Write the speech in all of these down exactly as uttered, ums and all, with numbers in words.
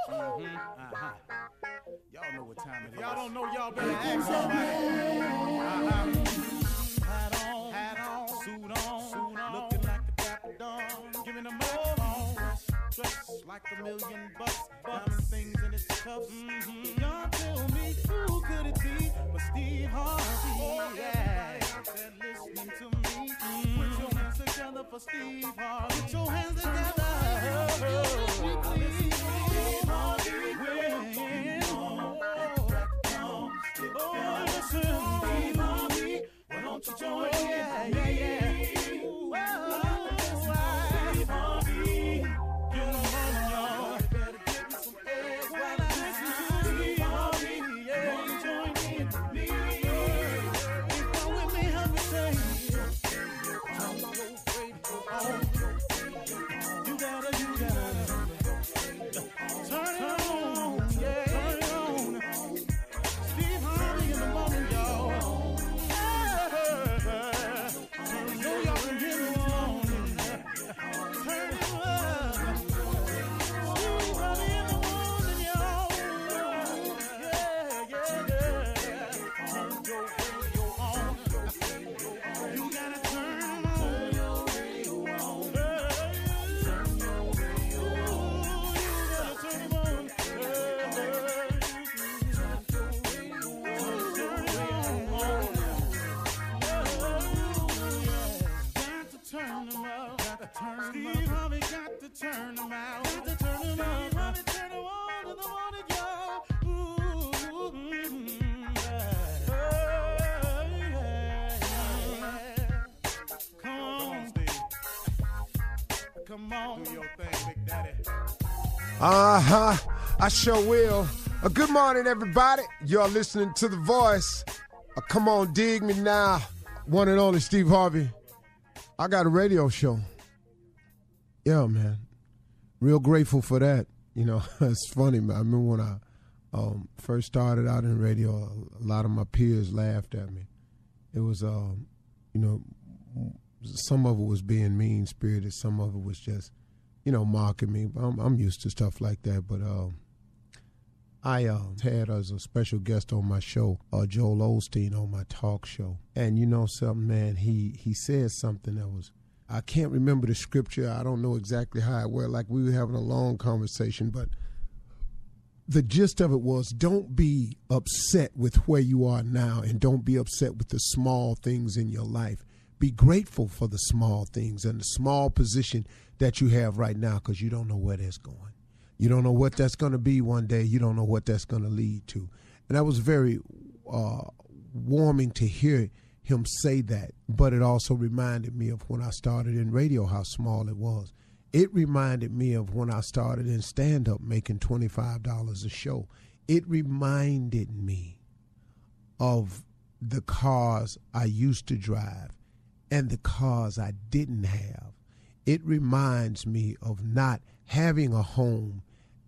Mm-hmm. Uh-huh. Y'all know what time it is. Y'all don't know, y'all better ask somebody. Uh-huh. Hat on, hat on, suit on, suit on, looking like a dapper dawn, giving them all dressed like a million bucks, diamond things in its cuffs. Mm-hmm. Y'all tell me who could it be but Steve Harvey? Oh, yeah. Everybody listening to me, mm-hmm. Put your hands together for Steve Harvey. Put your hands together. Oh, listen to Steve Harvey. Oh, listen, Steve Harvey. Why don't you join in? Yeah, yeah, yeah. Steve Harvey got to turn them out. Got to turn them out. Steve Harvey turn them on in the morning, y'all. Ooh, mm, yeah. Oh, yeah, yeah. Come on, Steve. Come on. Do your thing, Big Daddy. Uh-huh. I sure will. Uh, good morning, everybody. You're listening to The Voice. Uh, come on, dig me now. One and only Steve Harvey. I got a radio show. Yeah, man. Real grateful for that. You know, it's funny, man. I remember when I um, first started out in radio, a lot of my peers laughed at me. It was, um, you know, some of it was being mean-spirited. Some of it was just, you know, mocking me. I'm, I'm used to stuff like that. But um, I uh, had as a special guest on my show, uh, Joel Osteen on my talk show. And you know something, man, he, he said something that was, I can't remember the scripture. I don't know exactly how it went. Like we were having a long conversation, but the gist of it was don't be upset with where you are now and don't be upset with the small things in your life. Be grateful for the small things and the small position that you have right now because you don't know where that's going. You don't know what that's going to be one day. You don't know what that's going to lead to. And that was very uh, warming to hear him say that, but it also reminded me of when I started in radio, how small it was. It reminded me of when I started in stand-up making twenty-five dollars a show. It reminded me of the cars I used to drive and the cars I didn't have. It reminds me of not having a home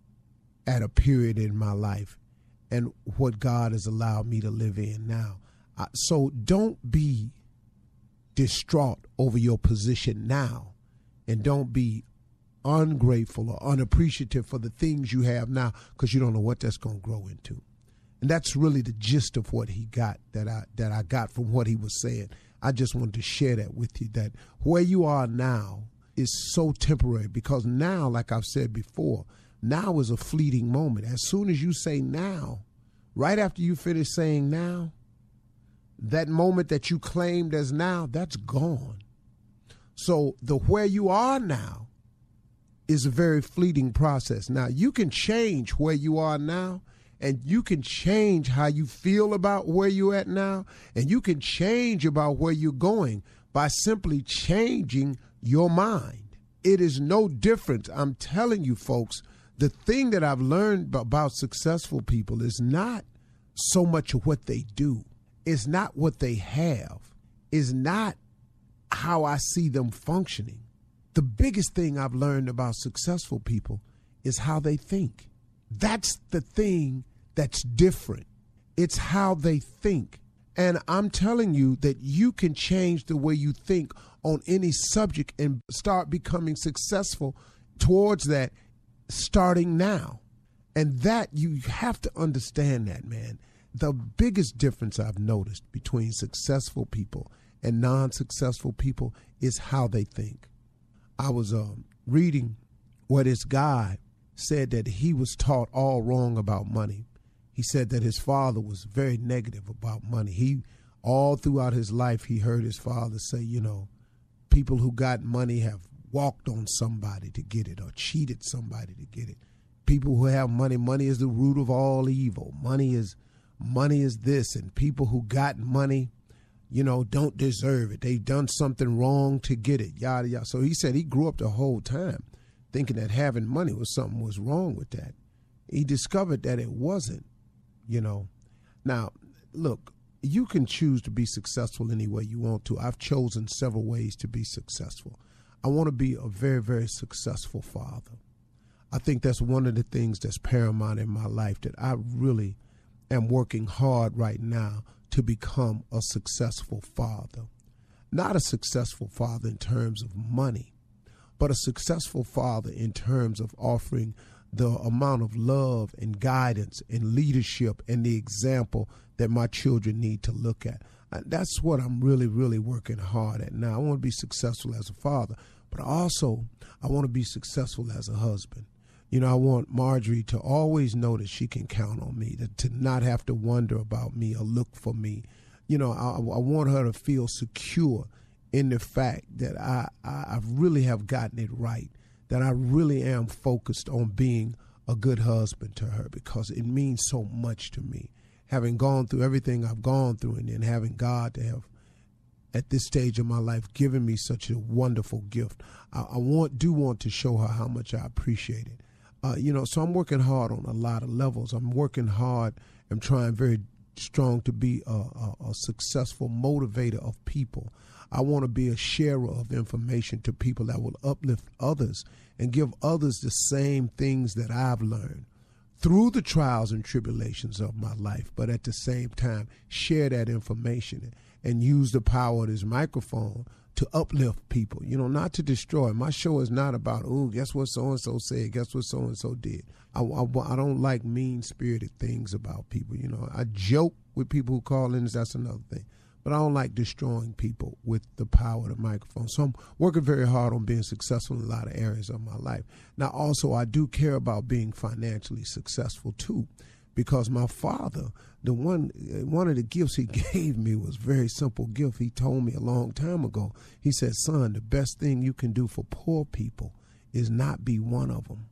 at a period in my life and what God has allowed me to live in now. So don't be distraught over your position now, and don't be ungrateful or unappreciative for the things you have now because you don't know what that's going to grow into. And that's really the gist of what he got that I that I got from what he was saying. I just wanted to share that with you, that where you are now is so temporary because now, like I've said before, now is a fleeting moment. As soon as you say now, right after you finish saying now, that moment that you claimed as now, that's gone. So the where you are now is a very fleeting process. Now, you can change where you are now, and you can change how you feel about where you're at now, and you can change about where you're going by simply changing your mind. It is no different. I'm telling you, folks, the thing that I've learned about successful people is not so much of what they do. It's not what they have. It's not how I see them functioning. The biggest thing I've learned about successful people is how they think. That's the thing that's different. It's how they think. And I'm telling you that you can change the way you think on any subject and start becoming successful towards that starting now. And that, you have to understand that, man. The biggest difference I've noticed between successful people and non-successful people is how they think. I was um, reading where this guy said that he was taught all wrong about money. He said that his father was very negative about money. He, all throughout his life, he heard his father say, you know, people who got money have walked on somebody to get it or cheated somebody to get it. People who have money, money is the root of all evil. Money is money is this, and people who got money, you know, don't deserve it. They've done something wrong to get it, yada, yada. So he said he grew up the whole time thinking that having money was something was wrong with that. He discovered that it wasn't, you know. Now, look, you can choose to be successful any way you want to. I've chosen several ways to be successful. I want to be a very, very successful father. I think that's one of the things that's paramount in my life, that I really am working hard right now to become a successful father. Not a successful father in terms of money, but a successful father in terms of offering the amount of love and guidance and leadership and the example that my children need to look at. That's what I'm really, really working hard at now. I want to be successful as a father, but also I want to be successful as a husband. You know, I want Marjorie to always know that she can count on me, to, to not have to wonder about me or look for me. You know, I, I want her to feel secure in the fact that I, I, I really have gotten it right, that I really am focused on being a good husband to her, because it means so much to me. Having gone through everything I've gone through, and then having God to have, at this stage of my life, given me such a wonderful gift, I, I want do want to show her how much I appreciate it. Uh, you know, so I'm working hard on a lot of levels. I'm working hard. I'm trying very strong to be a, a, a successful motivator of people. I want to be a sharer of information to people that will uplift others and give others the same things that I've learned through the trials and tribulations of my life, but at the same time, share that information and use the power of this microphone to uplift people, you know, not to destroy. My show is not about, oh, guess what so-and-so said, guess what so-and-so did. I, I, I don't like mean-spirited things about people, you know. I joke with people who call in, that's another thing. But I don't like destroying people with the power of the microphone. So I'm working very hard on being successful in a lot of areas of my life. Now, also, I do care about being financially successful, too, because my father, the one one of the gifts he gave me was a very simple gift. He told me a long time ago, he said, son, the best thing you can do for poor people is not be one of them.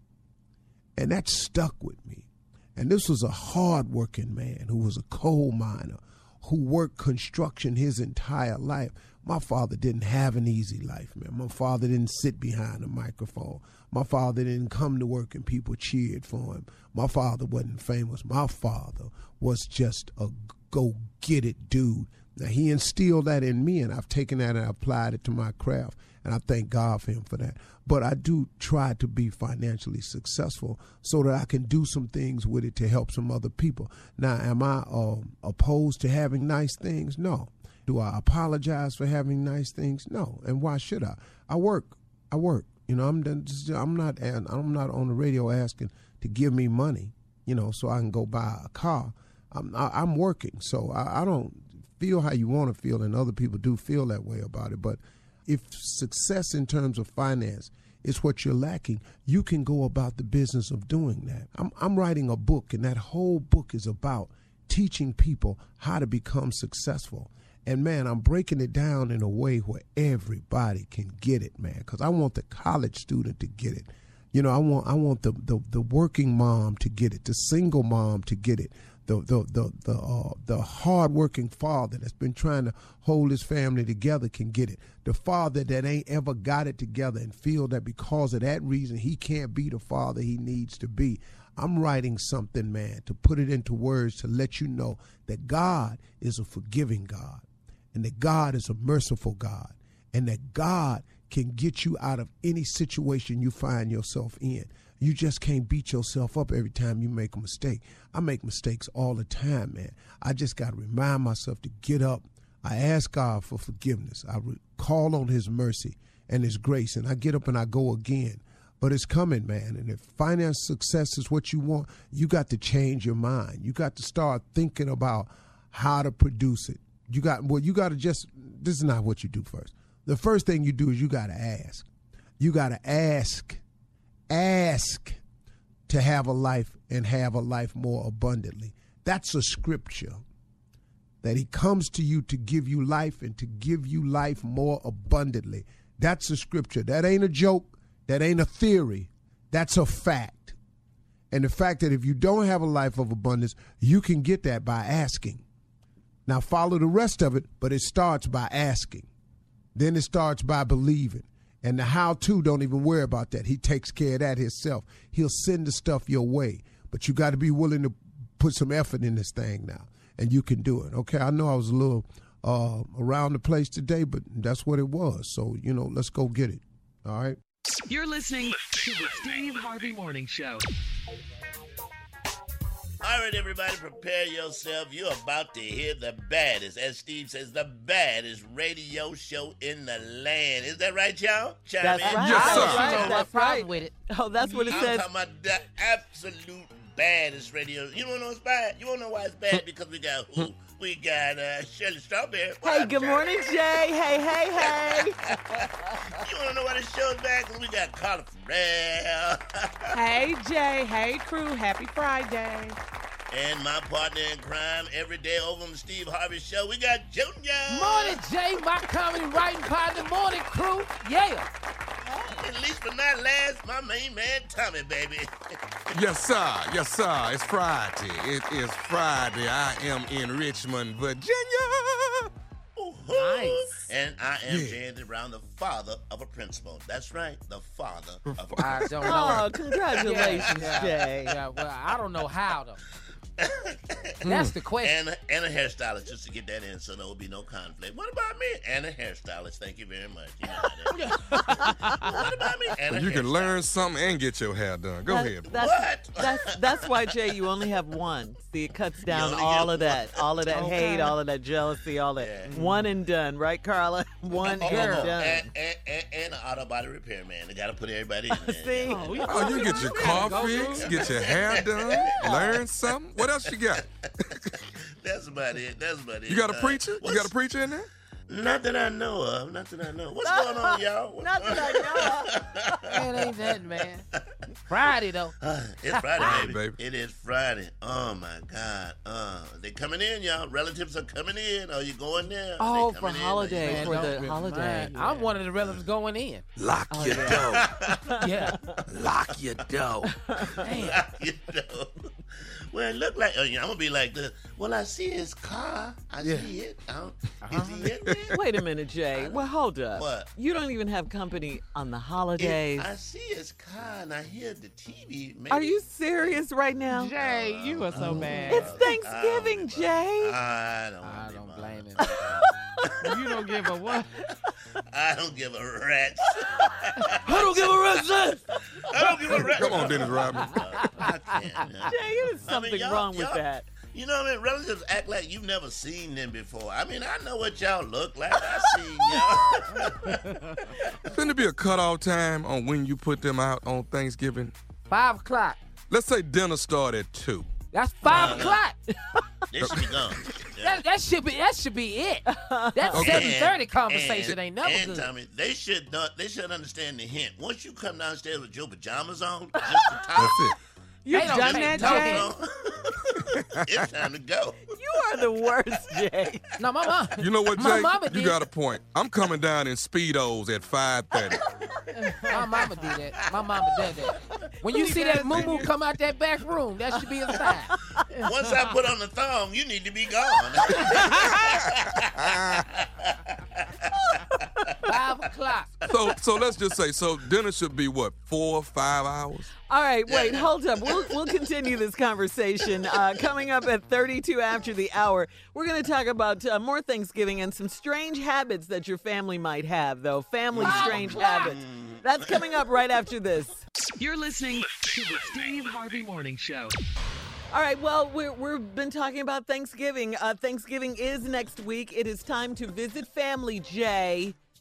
And that stuck with me. And this was a hard-working man who was a coal miner, who worked construction his entire life. My father didn't have an easy life, man. My father didn't sit behind a microphone. My father didn't come to work and people cheered for him. My father wasn't famous. My father was just a go-get-it dude. Now, he instilled that in me, and I've taken that and applied it to my craft, and I thank God for him for that. But I do try to be financially successful so that I can do some things with it to help some other people. Now, am I uh, opposed to having nice things? No. Do I apologize for having nice things? No. And why should I? I work. I work. You know, I'm I'm not I'm not on the radio asking to give me money, you know, so I can go buy a car. I'm I'm working, so I, I don't feel how you want to feel, and other people do feel that way about it. But if success in terms of finance is what you're lacking, you can go about the business of doing that. I'm I'm writing a book, and that whole book is about teaching people how to become successful. And, man, I'm breaking it down in a way where everybody can get it, man, because I want the college student to get it. You know, I want I want the, the, the working mom to get it, the single mom to get it, the the the the, uh, the hardworking father that's been trying to hold his family together can get it. The father that ain't ever got it together and feel that because of that reason he can't be the father he needs to be. I'm writing something, man, to put it into words to let you know that God is a forgiving God, and that God is a merciful God, and that God can get you out of any situation you find yourself in. You just can't beat yourself up every time you make a mistake. I make mistakes all the time, man. I just got to remind myself to get up. I ask God for forgiveness. I re- call on his mercy and his grace, and I get up and I go again. but it's coming, man. And if finance success is what you want, you got to change your mind. You got to start thinking about how to produce it. You got well, you got to just, this is not what you do first. The first thing you do is you got to ask. You got to ask, ask to have a life and have a life more abundantly. That's a scripture. That he comes to you to give you life and to give you life more abundantly. That's a scripture. That ain't a joke. That ain't a theory. That's a fact. And the fact that if you don't have a life of abundance, you can get that by asking. Now follow the rest of it, but it starts by asking. Then it starts by believing. And the how-to, don't even worry about that. He takes care of that himself. He'll send the stuff your way. But you got to be willing to put some effort in this thing now. And you can do it. Okay, I know I was a little uh, around the place today, but that's what it was. So, you know, let's go get it. All right? You're listening to the Steve Harvey Morning Show. All right, everybody, prepare yourself. You're about to hear the baddest, as Steve says, the baddest radio show in the land. Is that right, y'all? Chime That's in. right. Yes, sir. That's, that's right. With it. Oh, that's what it I'm says. talking about the absolute baddest radio. You don't know it's bad? You don't know why it's bad? Because we got who? We got uh, Shirley Strawberry. What Hey, up, good Shirley? morning, Jay. Hey, hey, hey. You want to know why the show's bad? Because we got Carla Farrell. Hey, Jay. Hey, crew. Happy Friday. And my partner in crime every day over on the Steve Harvey Show, we got Junior. Morning, Jay, my comedy writing partner, morning crew. Yeah. And least but not last, my main man Tommy, baby. Yes, sir. Yes, sir. It's Friday. It is Friday. I am in Richmond, Virginia. Nice. And I am Yeah. J. Anthony Brown, the father of a principal. That's right, the father of a I principal. don't know. Oh, congratulations, yeah, Jay. Yeah, well, I don't know how, though. That's the question. And, and a hairstylist, just to get that in so there will be no conflict. What about me? And a hairstylist. Thank you very much. You know how that is. What about me? And a You can hairstylist. learn something and get your hair done. Go That- ahead. That's, What? That's, that's why, Jay, you only have one. See, it cuts down only all get of that. All of that Okay. hate, all of that jealousy, all that. Yeah. One and done, right, Carla? One Oh, and oh, oh, done. and, and, and, and an auto body repair man. They got to put everybody in there. See? Oh, we- Oh, you get your car Go fixed, through. get your hair done, learn something. What else you got? That's about it. That's about it. You got a Uh, preacher? You what's- got a preacher in there? Not that I know of. Not that I know. What's going on, y'all? What's Not going that I know. Man, ain't that, man. Friday, though. Uh, it's Friday, baby. Baby. It is Friday. Oh my God. Uh, they coming in, y'all. Relatives are coming in. Are you going there? Oh, They for coming in? holiday, Man, for don't the be holiday. mine. I'm one of the relatives going in. Lock Oh, your yeah. door. Yeah. Lock your door. Damn. You know. Well, it look like, oh, yeah, I'm going to be like this. Well, I see his car. I Yeah. see it. I don't, Is he in there? Wait a minute, Jay. Well, hold up. What? You don't even have company on the If holidays. I see his car and I hear the T V. Maybe, Are you serious right now? Jay, you are so bad. It's Thanksgiving, Jay. I don't, I be don't bothered. blame him. You don't give a what? I don't give a rat's. I don't give a rest. I don't give a rat's. Come on, Dennis Rodman. I can't. uh, Jay, it is I mean, something y'all- wrong with y'all- that. You know what I mean? Relatives act like you've never seen them before. I mean, I know what y'all look like. I seen y'all. Shouldn't there be a cutoff time on when you put them out on Thanksgiving? Five o'clock. Let's say dinner start at two. That's five o'clock. They should be gone. That, that should be that should be it. That Okay. seven thirty And- conversation ain't never and good. Tommy, they should not, they should understand the hint. Once you come downstairs with your pajamas on, just the top, That's it. You've They don't done take that, Jay? talking. it's time to go. You are the worst, Jay. No, my mom. You know what, My Jay? mama You did. got a point. I'm coming down in Speedos at five thirty. My mama did that. My mama did that. When you see that moo come out that back room, that should be a sign. Once I put on the thong, you need to be gone. Five o'clock. So, so let's just say, so dinner should be what, four, five hours? All right, wait, hold up. We'll we'll continue this conversation. Uh, coming up at thirty-two after the hour, we're going to talk about uh, more Thanksgiving and some strange habits that your family might have, though. Family strange habits. That's coming up right after this. You're listening to the Steve Harvey Morning Show. All right, well, we're, we've been talking about Thanksgiving. Uh, Thanksgiving is next week. It is time to visit family, Jay.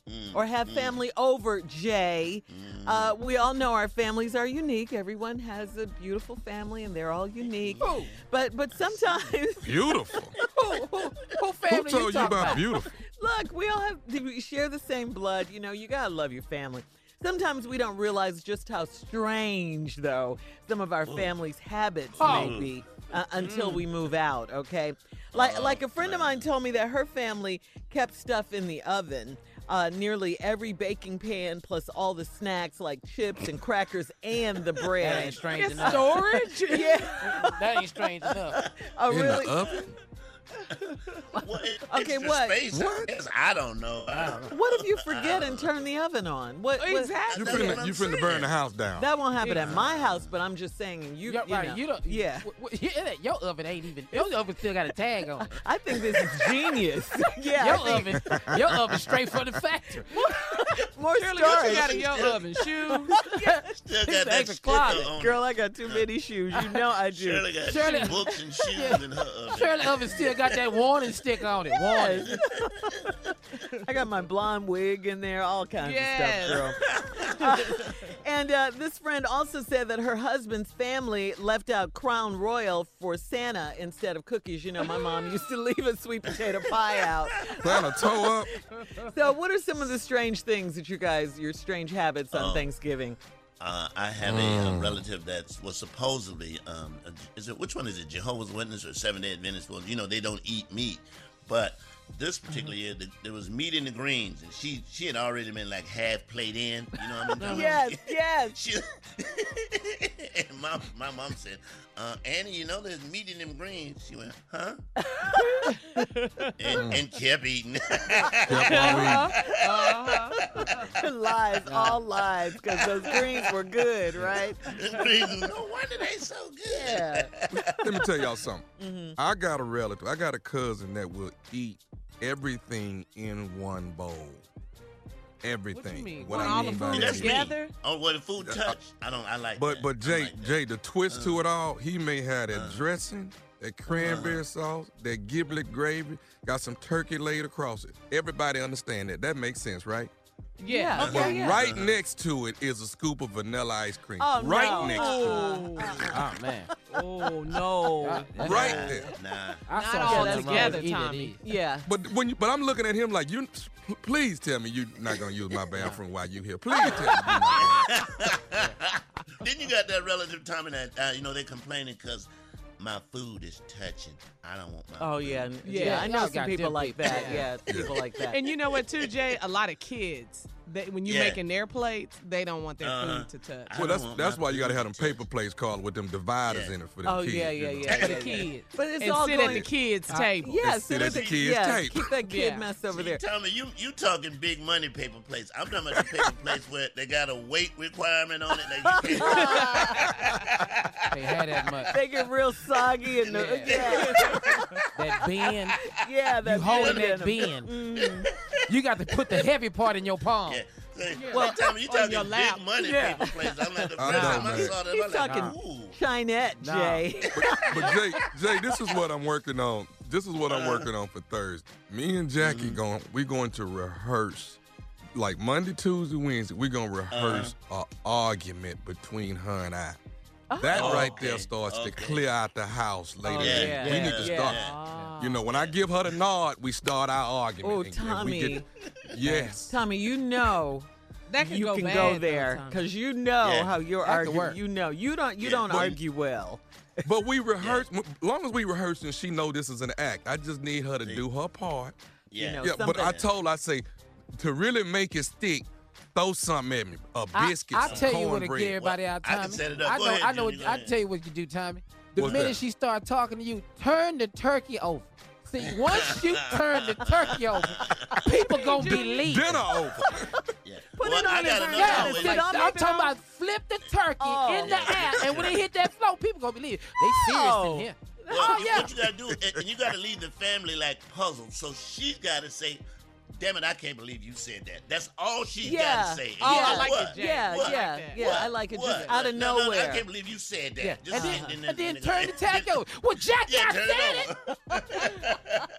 Mm, or have mm. family over, Jay. Mm. Uh, we all know our families are unique. Everyone has a beautiful family, and they're all unique. Who? But but sometimes, Beautiful. Who, who, who family Who told you talking about beautiful? look, we all have we share the same blood. You know, you gotta love your family. Sometimes we don't realize just how strange, though, some of our family's habits Oh. may be uh, until we move out. Okay, like like a friend of mine told me that her family kept stuff in the oven. Uh, nearly every baking pan, plus all the snacks like chips and crackers and the That bread. ain't strange It's enough. storage. Yeah. That ain't strange enough. Oh, In really? the oven? What, Okay, extra what? Space, I guess. I don't know. I don't know. What if you forget and turn the oven on? What? what- Exactly. You That's what finna, I'm you finna burn the house down. That won't happen at my house, but I'm just saying you. Yeah, you right. know, You don't. Yeah. w- w- yeah, that- your oven ain't even. Your oven still got a tag on it. I think this is genius. yeah. Your I think- oven, your oven straight from the factory. More Shirley, what you stories. got in your oven? Shoes? Still It's got the that extra sticker closet. on Girl, I got too many shoes. You know I do. Shirley got Shirley- books and shoes in her oven. Shirley oven still got that warning sticker on it. Warning. Yes. I got my blonde wig in there, all kinds Yes. of stuff, girl. Uh, and uh, this friend also said that her husband's family left out Crown Royal for Santa instead of cookies. You know, my mom used to leave a sweet potato pie out. Plan a toe up. So, what are some of the strange things that you guys, your strange habits on Oh. Thanksgiving? Uh, I have a, uh relative that was supposedly, um, a- is it which one is it? Jehovah's Witness or Seventh Day Adventist? Well, you know they don't eat meat, but this particular year th- there was meat in the greens, and she she had already been like half plate in. You know what I'm talking Yes, about? yes. She, and my my mom said, uh, Annie, you know there's meat in them greens. She went, huh? and, and kept eating. Kept on eating. Lies, all lies, because those greens were good, right? The greens, no wonder they so good. Yeah. Let me tell y'all something. Mm-hmm. I got a relative. I got a cousin that will eat everything in one bowl. Everything. What you mean? What Want I all mean the by food that That's is- me. together? Oh, well, the food touch. I don't. I like But that. but I Jay like that. Jay, the twist to Uh. it all, he may have that dressing, that cranberry Uh. sauce, that giblet gravy, got some turkey laid across it. Everybody understand that. That makes sense, right? Yeah. Okay, But yeah. right next to it is a scoop of vanilla ice cream. Oh, right no. next to Oh, Oh man. oh no. That- it. that- Right Nah, there. Nah. I Not saw all something wrong together, with either of Tommy. these. Yeah. But when you, but I'm looking at him like you. Please tell me you're not gonna use my bathroom while you here. Please tell me you're not gonna. Then you got that relative Tommy that uh, you know they complaining because my food is touching. I don't want my. Oh, food. yeah. n- Yeah, Yeah, I know y'all some got people them like people. that. Yeah. Yeah, people like that. And you know what, too, Jay? A lot of kids, they, when you're Yeah. making their plates, they don't want their Uh-huh. food to touch. I Well, don't that's want that's my why you gotta food have them to touch. paper plates called with them dividers Yeah. in it for them Oh, kids. yeah, you yeah, know. yeah. For the yeah, yeah. kids. But it's and all sit going at the kids' I- table. Yeah, Sit sit at at the the kids' yeah, table. keep that kid Yeah. mess over See, there. Tommy, you you talking big money paper plates. I'm talking about the paper plates where they got a weight requirement on it. Like you can't. They had that much. They get real soggy and the, yeah, That bend. yeah, that You holding bend that in 'em. bend. Mhm. You got to put the heavy part in your palm. Yeah. Say, Yeah. well, Tommy, you On talking your lap. big money Yeah. paper plates. I'm like the I first know, time I man. saw that, He's I'm like, talking ooh. Chinette, Nah. Jay. But Jay, Jay, this is what I'm working on. This is what I'm Uh. working on for Thursday. Me and Jackie Mm-hmm. going, we're going to rehearse, like Monday, Tuesday, Wednesday. We're gonna rehearse Uh-huh. an argument between her and I. That Oh. right Okay, there starts to okay. clear out the house later. Oh, in the yeah, week. We need to yeah. start. Ah. You know, when I give her the nod, we start our argument. Oh, and- and we Tommy. get- yes. Tommy, you know That can you go can bad, go though, there Tommy. because you know Yeah. how you're That could arguing. work. You know you don't you Yeah. don't Well, argue well. But we rehearse. As long as we rehearse and she know this is an act, I just need her to do her part. Yeah. know, Yeah, but something- I told her, I say, to really make it stick, throw something at me, a I, biscuit, I'll some tell you what to cornbread. get everybody out, I can Tommy. set it up. I Go know, ahead, I know. Junior, go I ahead. tell you what you do, Tommy. The What's minute that? she start talking to you, turn the turkey over. See, once you turn the turkey over, people gonna believe. Dinner over. Yeah. Put well, it on I his got hand. another Yeah, Sit way. like, on I'm it, talking on. about flip the turkey Oh. in the air, and when they hit that floor, people gonna believe it. They serious Oh. in here. Well, Oh you, yeah. what you gotta do, and, and you gotta leave the family like puzzled. So she's gotta say, "Damn it, I can't believe you said that." That's all she's Yeah. gotta say. And Oh, you I know like what? it, Jay. Yeah, What? yeah, like that. yeah. What? I like it What? just out of No, no, nowhere. I can't believe you said that. Yeah. Just And say then, it and then turn the then- tag over. Well, Jack Yeah, got turn said it it. over.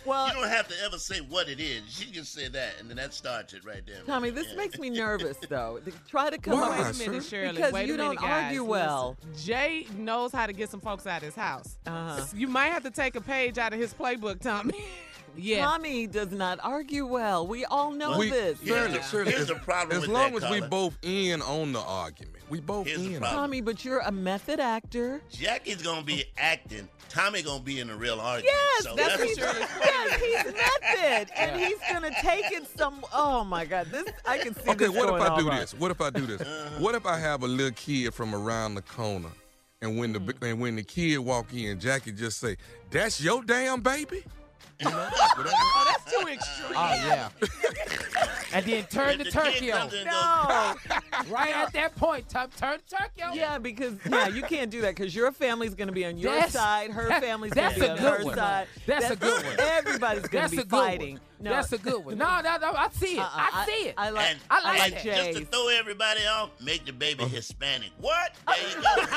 Well, you don't have to ever say what it is. She can say that, and then that starts it right there. Tommy, this Yeah. makes me nervous, though. Try to come Why, up Wait a with minute, sir? Shirley. Because Wait you a don't minute, guys. argue well. Listen, Jay knows how to get some folks out of his house. Uh-huh. You might have to take a page out of his playbook, Tommy. yeah. Tommy does not argue well. We all know We, this. Shirley, Yeah. Shirley, Here's as, the problem as with long that, as we caller. both in on the argument, we both Here's the in. problem. Tommy, but you're a method actor. Jackie's gonna be acting. Tommy gonna be in a real argument. Yes, so that's what he's, Shirley's yes, he's method, and Yeah. he's gonna take it some. Oh my God, this I can see. Okay, this what if going I all do right. this? What if I do this? What if I have a little kid from around the corner, and when the Mm. and when the kid walk in, Jackie just say, "That's your damn baby." Oh, that's too extreme. Oh, yeah. And then turn If the the turkey kid on. comes in and No. Right at that point, time, turn the turkey on. Yeah, because yeah, you can't do that because your family's going to be on your That's- side, her that- family's going that's to be a on good her one. side. That's a good one. Everybody's going That's to be a good fighting. one. No, That's a good one. No, no, no, I see it. uh-uh, I see it. I like. And, I like I and like that. just to Jay's. throw everybody off, make the baby Uh-huh. Hispanic. What? There you go.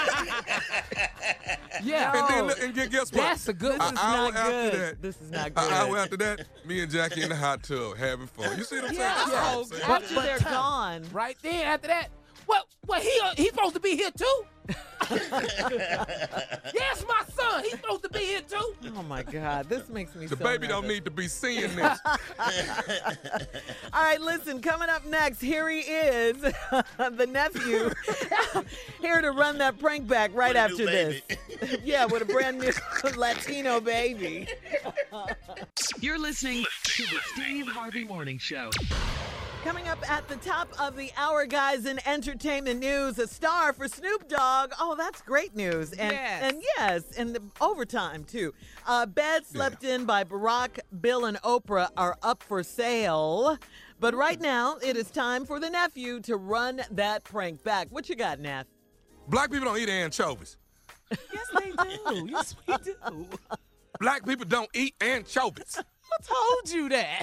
yeah. And then No. look, and gu- guess what? That's a good This one. is An hour not after good. that, This is not An good. hour after that, me and Jackie in the hot tub having fun. You see what I'm saying? Yeah, That's all I'm so saying. But- after but they're Tom, gone. Right then, after that, well, well, he uh, he's supposed to be here too. Yes, my son. He's supposed to be here too. Oh my God, this makes me. The so baby don't nervous. need to be seeing this. All right, listen, coming up next, here he is, the nephew, here to run that prank back right With a after new this. baby. Yeah, with a brand new Latino baby. You're listening to the Steve Harvey Morning Show. Coming up at the top of the hour, guys, in entertainment news, a star for Snoop Dogg. Oh, that's great news. And Yes. and yes, and the overtime, too. Uh, Bed Slept In by Barack, Bill, and Oprah are up for sale. But right now, it is time for the nephew to run that prank back. What you got, Neff? Black people don't eat anchovies. Yes, they do. Yes, we do. Black people don't eat anchovies. Who told you that?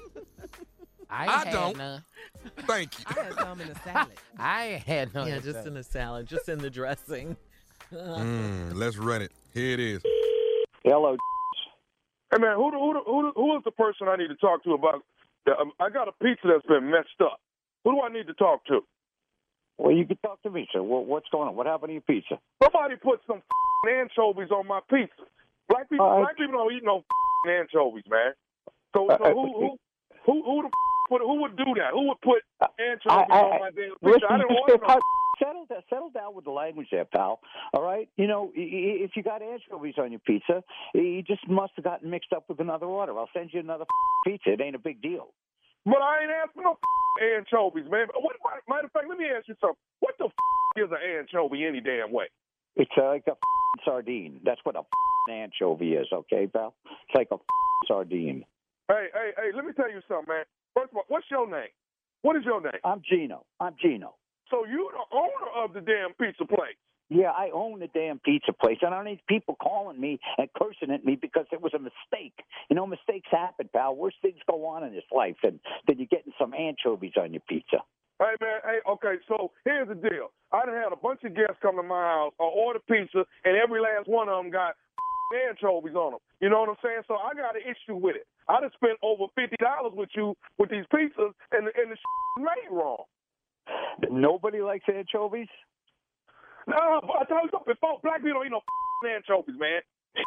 I, ain't I had don't. None. Thank you. I had some in a salad. I ain't had none. Yeah, of just that. in a salad, just in the dressing. Mm, let's run it. Here it is. Hello. Hey man, who the, who the, who the, who is the person I need to talk to about? The, um, I got a pizza that's been messed up. Who do I need to talk to? Well, you can talk to me, sir. What, what's going on? What happened to your pizza? Somebody put some anchovies on my pizza. Black people, Uh, black people don't eat no anchovies, man. So, Uh, so who, who, who, who the put, who would do that? Who would put anchovies I- I- on my damn pizza? Listen, I didn't just order go no. cut- settle, down, settle down with the language there, pal. All right? You know, i- i- if you got anchovies on your pizza, you just must have gotten mixed up with another order. I'll send you another pizza. It ain't a big deal. But I ain't asking no anchovies, man. What, matter of fact, let me ask you something. What the is an anchovy any damn way? It's uh, like a sardine. That's what a anchovy is, okay, pal? It's like a sardine. Hey, hey, hey, let me tell you something, man. First of all, what's your name? What is your name? I'm Gino. I'm Gino. So you the owner of the damn pizza place. Yeah, I own the damn pizza place, and I don't need people calling me and cursing at me because it was a mistake. You know, mistakes happen, pal. Worse things go on in this life than, than you getting some anchovies on your pizza. Hey, man, hey, okay, so here's the deal. I done had a bunch of guests come to my house or order pizza, and every last one of them got anchovies on them. You know what I'm saying? So I got an issue with it. I done spent over fifty dollars with you with these pizzas, and, and the made wrong. Nobody likes anchovies? No, but I told you something before. Black people don't eat no anchovies, man.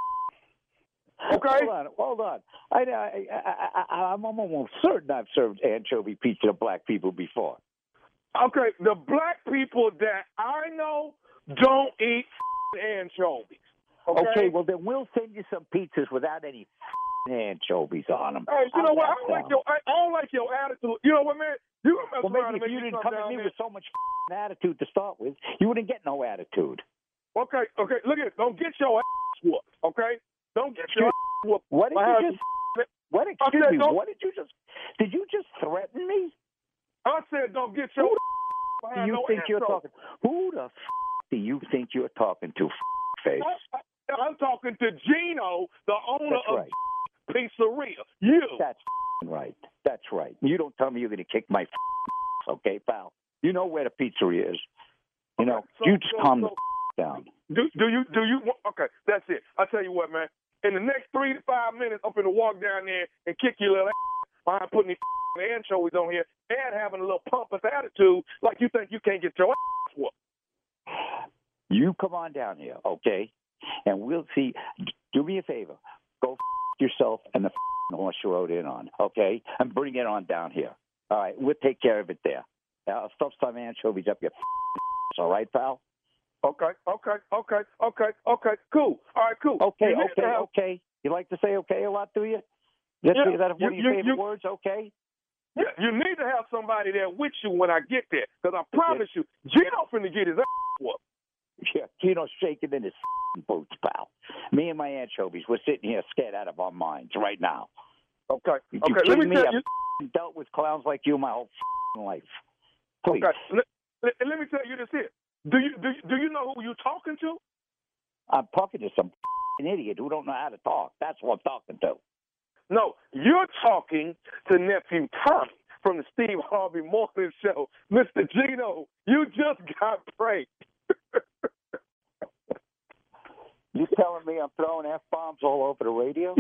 Okay? Hold on, hold on. I, I, I, I, I'm almost certain I've served anchovy pizza to black people before. Okay, the black people that I know don't eat anchovies. Okay? Okay, well, then we'll send you some pizzas without any anchovies on them. Hey, you know what? I don't like your I, I don't like your attitude. You know what, man? You gonna mess Well, around maybe and if you make me didn't come come at down me there. with so much attitude to start with, you wouldn't get no attitude. Okay, okay, look at don't get your ass whooped, okay? Don't get your ass whooped. What did I have- you just? What? I Excuse said me. don't- What did you just? Did you just threaten me? I said don't get your Who I Do have you no think you're answer. talking? Who the f- do you think you're talking to, f- face? I, I, I'm talking to Gino, the owner That's of right. Pizzeria. You. That's f- right. That's right. You don't tell me you're going to kick my f- okay, pal? You know where the pizzeria is. You know, Okay, so- you just so- calm so- the f- down. Do do you do you? Okay, that's it. I tell you what, man. in the next three to five minutes, I'm finna walk down there and kick your little ass behind putting these anchovies on here and having a little pompous attitude like you think you can't get your ass whooped. You come on down here, okay? And we'll see. Do me a favor. Go f- yourself and the f- horse you rode in on, okay? And bring it on down here. All right, we'll take care of it there. I'll stuff some anchovies up your f- all right, pal? Okay, okay, okay, okay, okay, cool. All right, cool. Okay, You need okay, to have- okay. You like to say okay a lot, do you? That's Yeah, that one you- of your you- favorite you- words, okay? Yeah, you need to have somebody there with you when I get there, because I promise you, Gino finna get his ass whooped. Yeah, Gino's shaking in his boots, pal. Me and my anchovies, we're sitting here scared out of our minds right now. Okay, You okay, let kidding me me? tell you. I've dealt with clowns like you my whole life. Please. Okay, let, let, let me tell you this here. Do you do you, do you know who you're talking to? I'm talking to some idiot who don't know how to talk. That's what I'm talking to. No, you're talking to nephew Tommy from the Steve Harvey Morning Show. Mister Gino, you just got pranked. You telling me I'm throwing F-bombs all over the radio?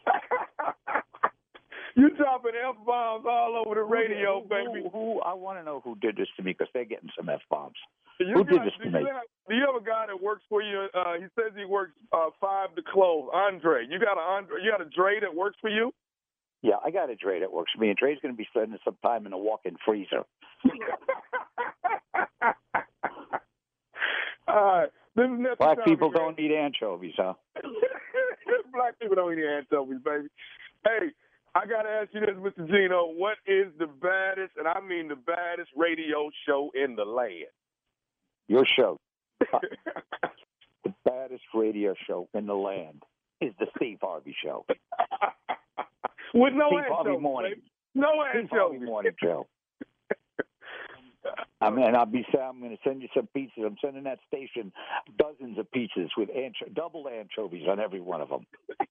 You dropping F-bombs all over the radio, who, baby. Who, who, I want to know who did this to me because they're getting some F-bombs. You Who got, did this do to you me? Have, do you have a guy that works for you? Uh, he says he works uh, five to close. Andre, you got a Andre? You got a Dre that works for you? Yeah, I got a Dre that works for me, and Dre's going to be spending some time in a walk-in freezer. All right. This is Nephew Black Tommy, people man. don't eat anchovies, huh? Black people don't eat anchovies, baby. Hey, I got to ask you this, Mister Gino. What is the baddest, and I mean the baddest radio show in the land? Your show. The baddest radio show in the land is the Steve Harvey Show. With no Steve Harvey anchovies, Morning. baby. No Steve Harvey anchovies. Morning Show. I mean, I'll be saying I'm going to send you some pizzas. I'm sending that station dozens of pizzas with ancho- double anchovies on every one of them.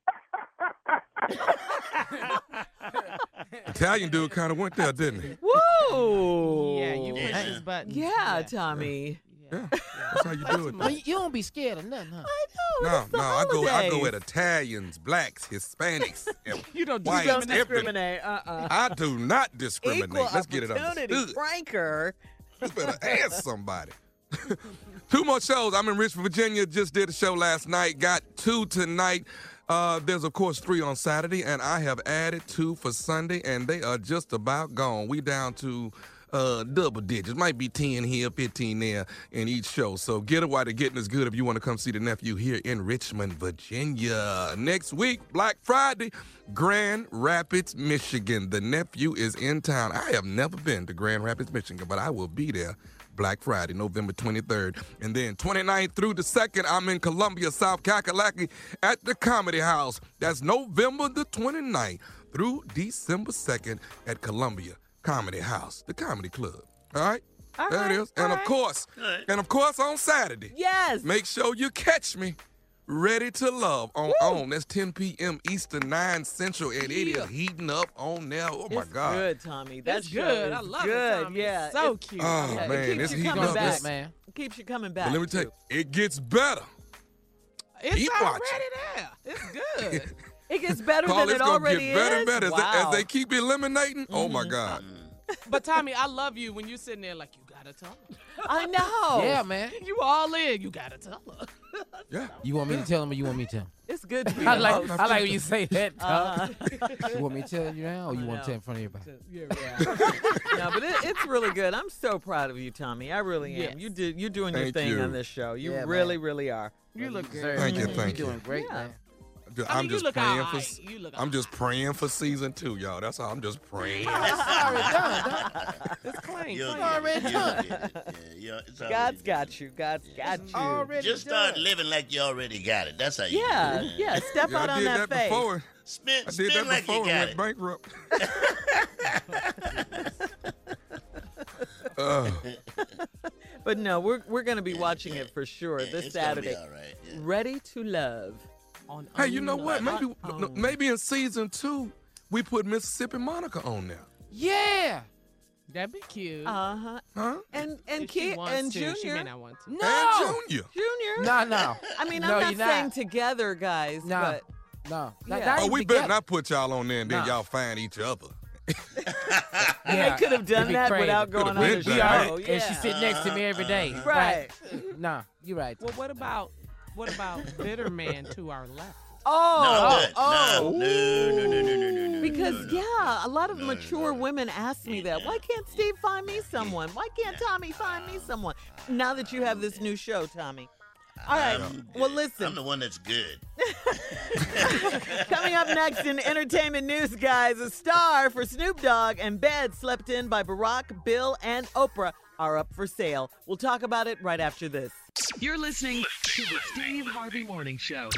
Italian dude kind of went there, didn't he? Woo! Yeah, you push Yeah. his button. Yeah, Tommy. Yeah, that's how you do it. Well, you don't be scared of nothing, huh? I know. No, it's the no, I go, I go holidays. at Italians, blacks, Hispanics, and You don't do whites. You don't every- discriminate. Uh-uh. I do not discriminate. Equal Let's get it opportunity, understood. Franker. You better ask somebody. Two more shows. I'm in Richmond, Virginia. Just did a show last night. Got two tonight. Uh, there's, of course, three on Saturday, and I have added two for Sunday, and they are just about gone. We down to uh, double digits. Might be ten here, fifteen there in each show. So get it while the getting is good if you want to come see the nephew here in Richmond, Virginia. Next week, Black Friday, Grand Rapids, Michigan. The nephew is in town. I have never been to Grand Rapids, Michigan, but I will be there Black Friday, November twenty-third. And then twenty-ninth through the second, I'm in Columbia, South Kakalaki at the Comedy House. That's November the twenty-ninth through December second at Columbia Comedy House, the Comedy Club. All right? All there right, it is. And all of right. course, right. and of course on Saturday, Yes. make sure you catch me Ready to Love on OWN. That's ten p.m. Eastern, nine Central, and it is heating up on there. Oh, my It's God. good, Tommy. That's That's good. I love good. it, Tommy. Yeah. It's so It's- cute. Oh, yeah, man, it keeps it's you heating coming up. back, It's- man. It keeps you coming back. But let me tell you, too. it gets better. It's Keep already watching. there. It's good. It gets better Paul, than it's it gonna already get better is. and better as, wow. Mm-hmm. they, as they keep eliminating. Oh my God! But Tommy, I love you when you're sitting there like you gotta tell her. I know. Yeah, man. You all in. You gotta tell her. Yeah. You want me to tell him or you want me to tell him? It's good to be I a like host. I like when you say that. Uh-huh. Tom. You want me to tell you now or you I want know. to tell in front of everybody? Yeah. no, but it, it's really good. I'm so proud of you, Tommy. I really am. Yes. You did. You're doing your Thank thing you. on this show. You Yeah, really, man. really are. You look good. Sir, Thank you, You're thank you. doing great, Yeah. man. Ju- I I'm mean, just you look praying all for. right. s- You look I'm all just praying for season two, y'all. That's all. I'm just praying. It's already done, done. It's clean. You'll clean. get already it. You'll done. get it. Yeah, yeah, it's already God's done. got you. God's got you. Already Just start done. living like you already got it. That's how you Yeah, do it. yeah. Step Yeah, out I on did that, that face. before. Spin, I did spin that like before you and got went it. bankrupt. uh, But no, we're we're gonna be watching yeah. it for sure Yeah, this it's gonna be Saturday. all right. Yeah. Ready to Love. On, hey, on you know what? love. Maybe Uh, no, maybe in season two we put Mississippi Monica on there. Yeah. That'd be cute. Uh huh. Huh? And and If she Kid wants and to, Junior. She may not want to. No. And Junior. Junior. No, no. I mean, No, I'm not you're saying not. together, guys, No. but No. Yeah. Oh, we better not put y'all on there and then Nah. y'all find each other. They could have done it'd be that crazy. without going on Could've the been show. done. And Yeah. she sit next to me every day. Right. Nah, you're right. Well, what about what about Bitter Man to our left? Oh, No, good. oh. No, no, no, no, no, no, no, no. Because, no, no. yeah, a lot of No, mature no, no. women ask me that. Why can't Steve find me someone? Why can't Tommy find me someone? Now that you have this new show, Tommy. All right. I'm Well, good. listen. I'm the one that's good. Coming up next in entertainment news, guys, a star for Snoop Dogg and beds slept in by Barack, Bill, and Oprah are up for sale. We'll talk about it right after this. You're listening to the Steve Harvey Morning Show.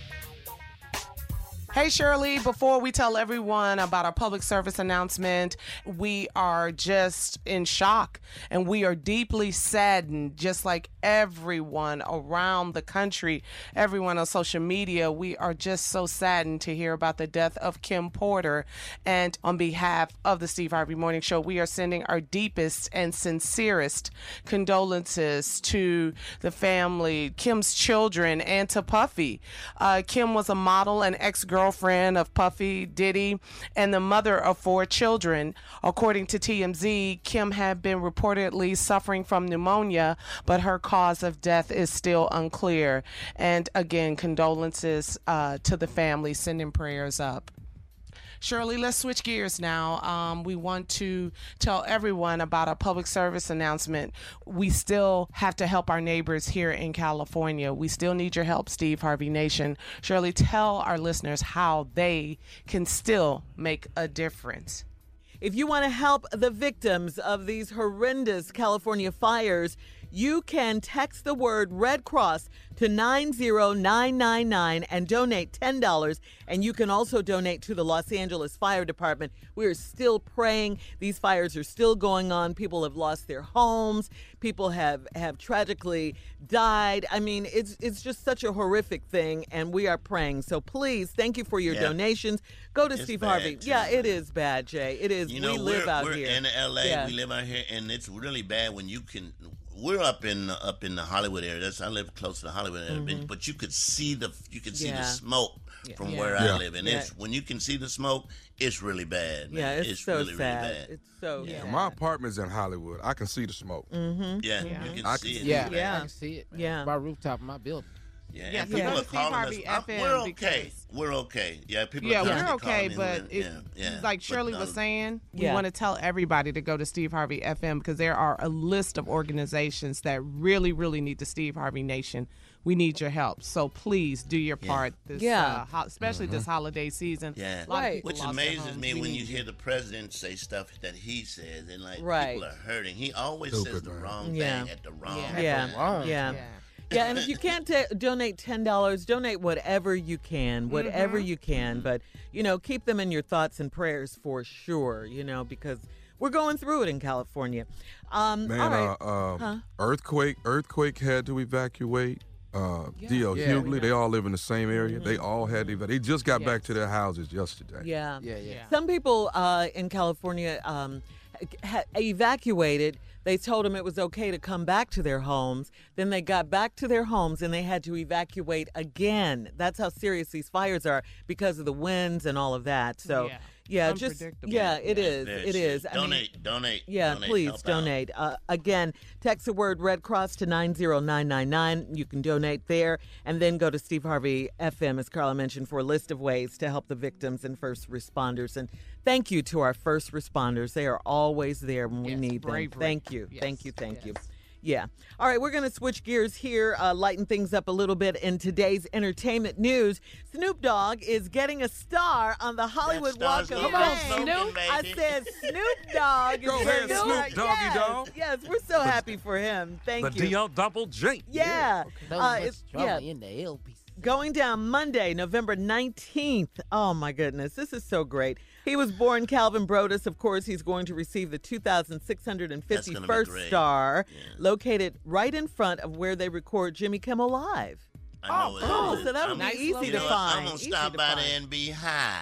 Hey, Shirley, before we tell everyone about our public service announcement, we are just in shock and we are deeply saddened, just like everyone around the country, everyone on social media. We are just so saddened to hear about the death of Kim Porter. And on behalf of the Steve Harvey Morning Show, we are sending our deepest and sincerest condolences to the family, Kim's children, and to Puffy. Uh, Kim was a model and ex-girlfriend of Puffy, Diddy, and the mother of four children. According to T M Z, Kim had been reportedly suffering from pneumonia, but her cause of death is still unclear. And again, condolences uh, to the family, sending prayers up. Shirley, let's switch gears now. Um, we want to tell everyone about a public service announcement. We still have to help our neighbors here in California. We still need your help, Steve Harvey Nation. Shirley, tell our listeners how they can still make a difference. If you want to help the victims of these horrendous California fires, you can text the word Red Cross to nine zero nine nine nine and donate ten dollars. And you can also donate to the Los Angeles Fire Department. We are still praying. These fires are still going on. People have lost their homes. People have, have tragically died. I mean, it's it's just such a horrific thing, and we are praying. So please, thank you for your Yeah. donations. Go to It's Steve bad, Harvey. too, Yeah, it man. is bad, Jay. It is. You know, we live we're, out we're here. in L A. Yeah. We live out here, and it's really bad when you can. We're up in up in the Hollywood area. That's, I live close to the Hollywood area, Mm-hmm. but you could see the you could see Yeah. the smoke from Yeah. where Yeah. I live, and Yeah. it's when you can see the smoke, it's really bad. Man. Yeah, it's, so really sad. really bad. It's so Yeah. sad. My apartment's in Hollywood. I can see the smoke. Mm-hmm. yeah, Yeah. you can I see can- it. Yeah, It's Yeah. I bad. can see it. Man. Yeah. By rooftop of my building. Yeah, Yeah. and people Go to are Steve calling Harvey us. F M We're okay. because- We're okay. Yeah, people. Yeah, are we're constantly okay, calling me but with- it, yeah, yeah. like But, Shirley was um, saying, we Yeah. want to tell everybody to go to Steve Harvey F M because there are a list of organizations that really, really need the Steve Harvey Nation. We need your help. So please do your Yeah. part, this, Yeah. uh, ho- especially this holiday season. Yeah, A lot of Right. people which lost their amazes homes. me We when need you hear the president say stuff that he says, and like Right. people are hurting. He always says Stupid, the man. wrong Yeah. thing at the wrong Yeah. time. Yeah. Wrong. Yeah. Yeah. Yeah, and if you can't ta donate ten dollars, donate whatever you can, whatever you can. But, you know, keep them in your thoughts and prayers for sure, you know, because we're going through it in California. Um, Man, all right. uh, uh, Huh? earthquake, earthquake had to evacuate. Uh, D L Yeah, Hughley, we they all live in the same area. Mm-hmm. They all had to evacuate. They just got back Yes. to their houses yesterday. yeah. Yeah, yeah. Yeah. Some people uh, in California um, ha- evacuated. They told them it was okay to come back to their homes. Then they got back to their homes and they had to evacuate again. That's how serious these fires are because of the winds and all of that. So, Yeah. yeah, just Unpredictable. yeah, it is. Very It serious. is. I mean, Donate, donate. yeah, donate, please help out. donate. Uh, again, text the word Red Cross to nine zero nine nine nine. You can donate there. And then go to Steve Harvey F M, as Carla mentioned, for a list of ways to help the victims and first responders. And thank you to our first responders. They are always there when we Yes, need them. bravery. Thank you. Yes, Thank you. Thank you. yes. Yeah. All right, we're going to switch gears here, uh, lighten things up a little bit in today's entertainment news. Snoop Dogg is getting a star on the Hollywood star's Walk of gonna be Fame. Snoop. I baby. said Snoop Dogg is Go getting ahead, a Snoop star. Doggy yes, Dogg. Yes, we're so happy for him. Thank The you. D L double G. Yeah. Those Uh, much it's- trouble yeah. in the L P C. Going down Monday, November nineteenth. Oh, my goodness. This is so great. He was born Calvin Brodus. Of course, he's going to receive the two thousand six hundred fifty-first great. star, Yeah. located right in front of where they record Jimmy Kimmel Live. I know it Oh, is. so that'll I'm- be easy you to know what? find. I'm gonna Easy stop to by find. there and be high.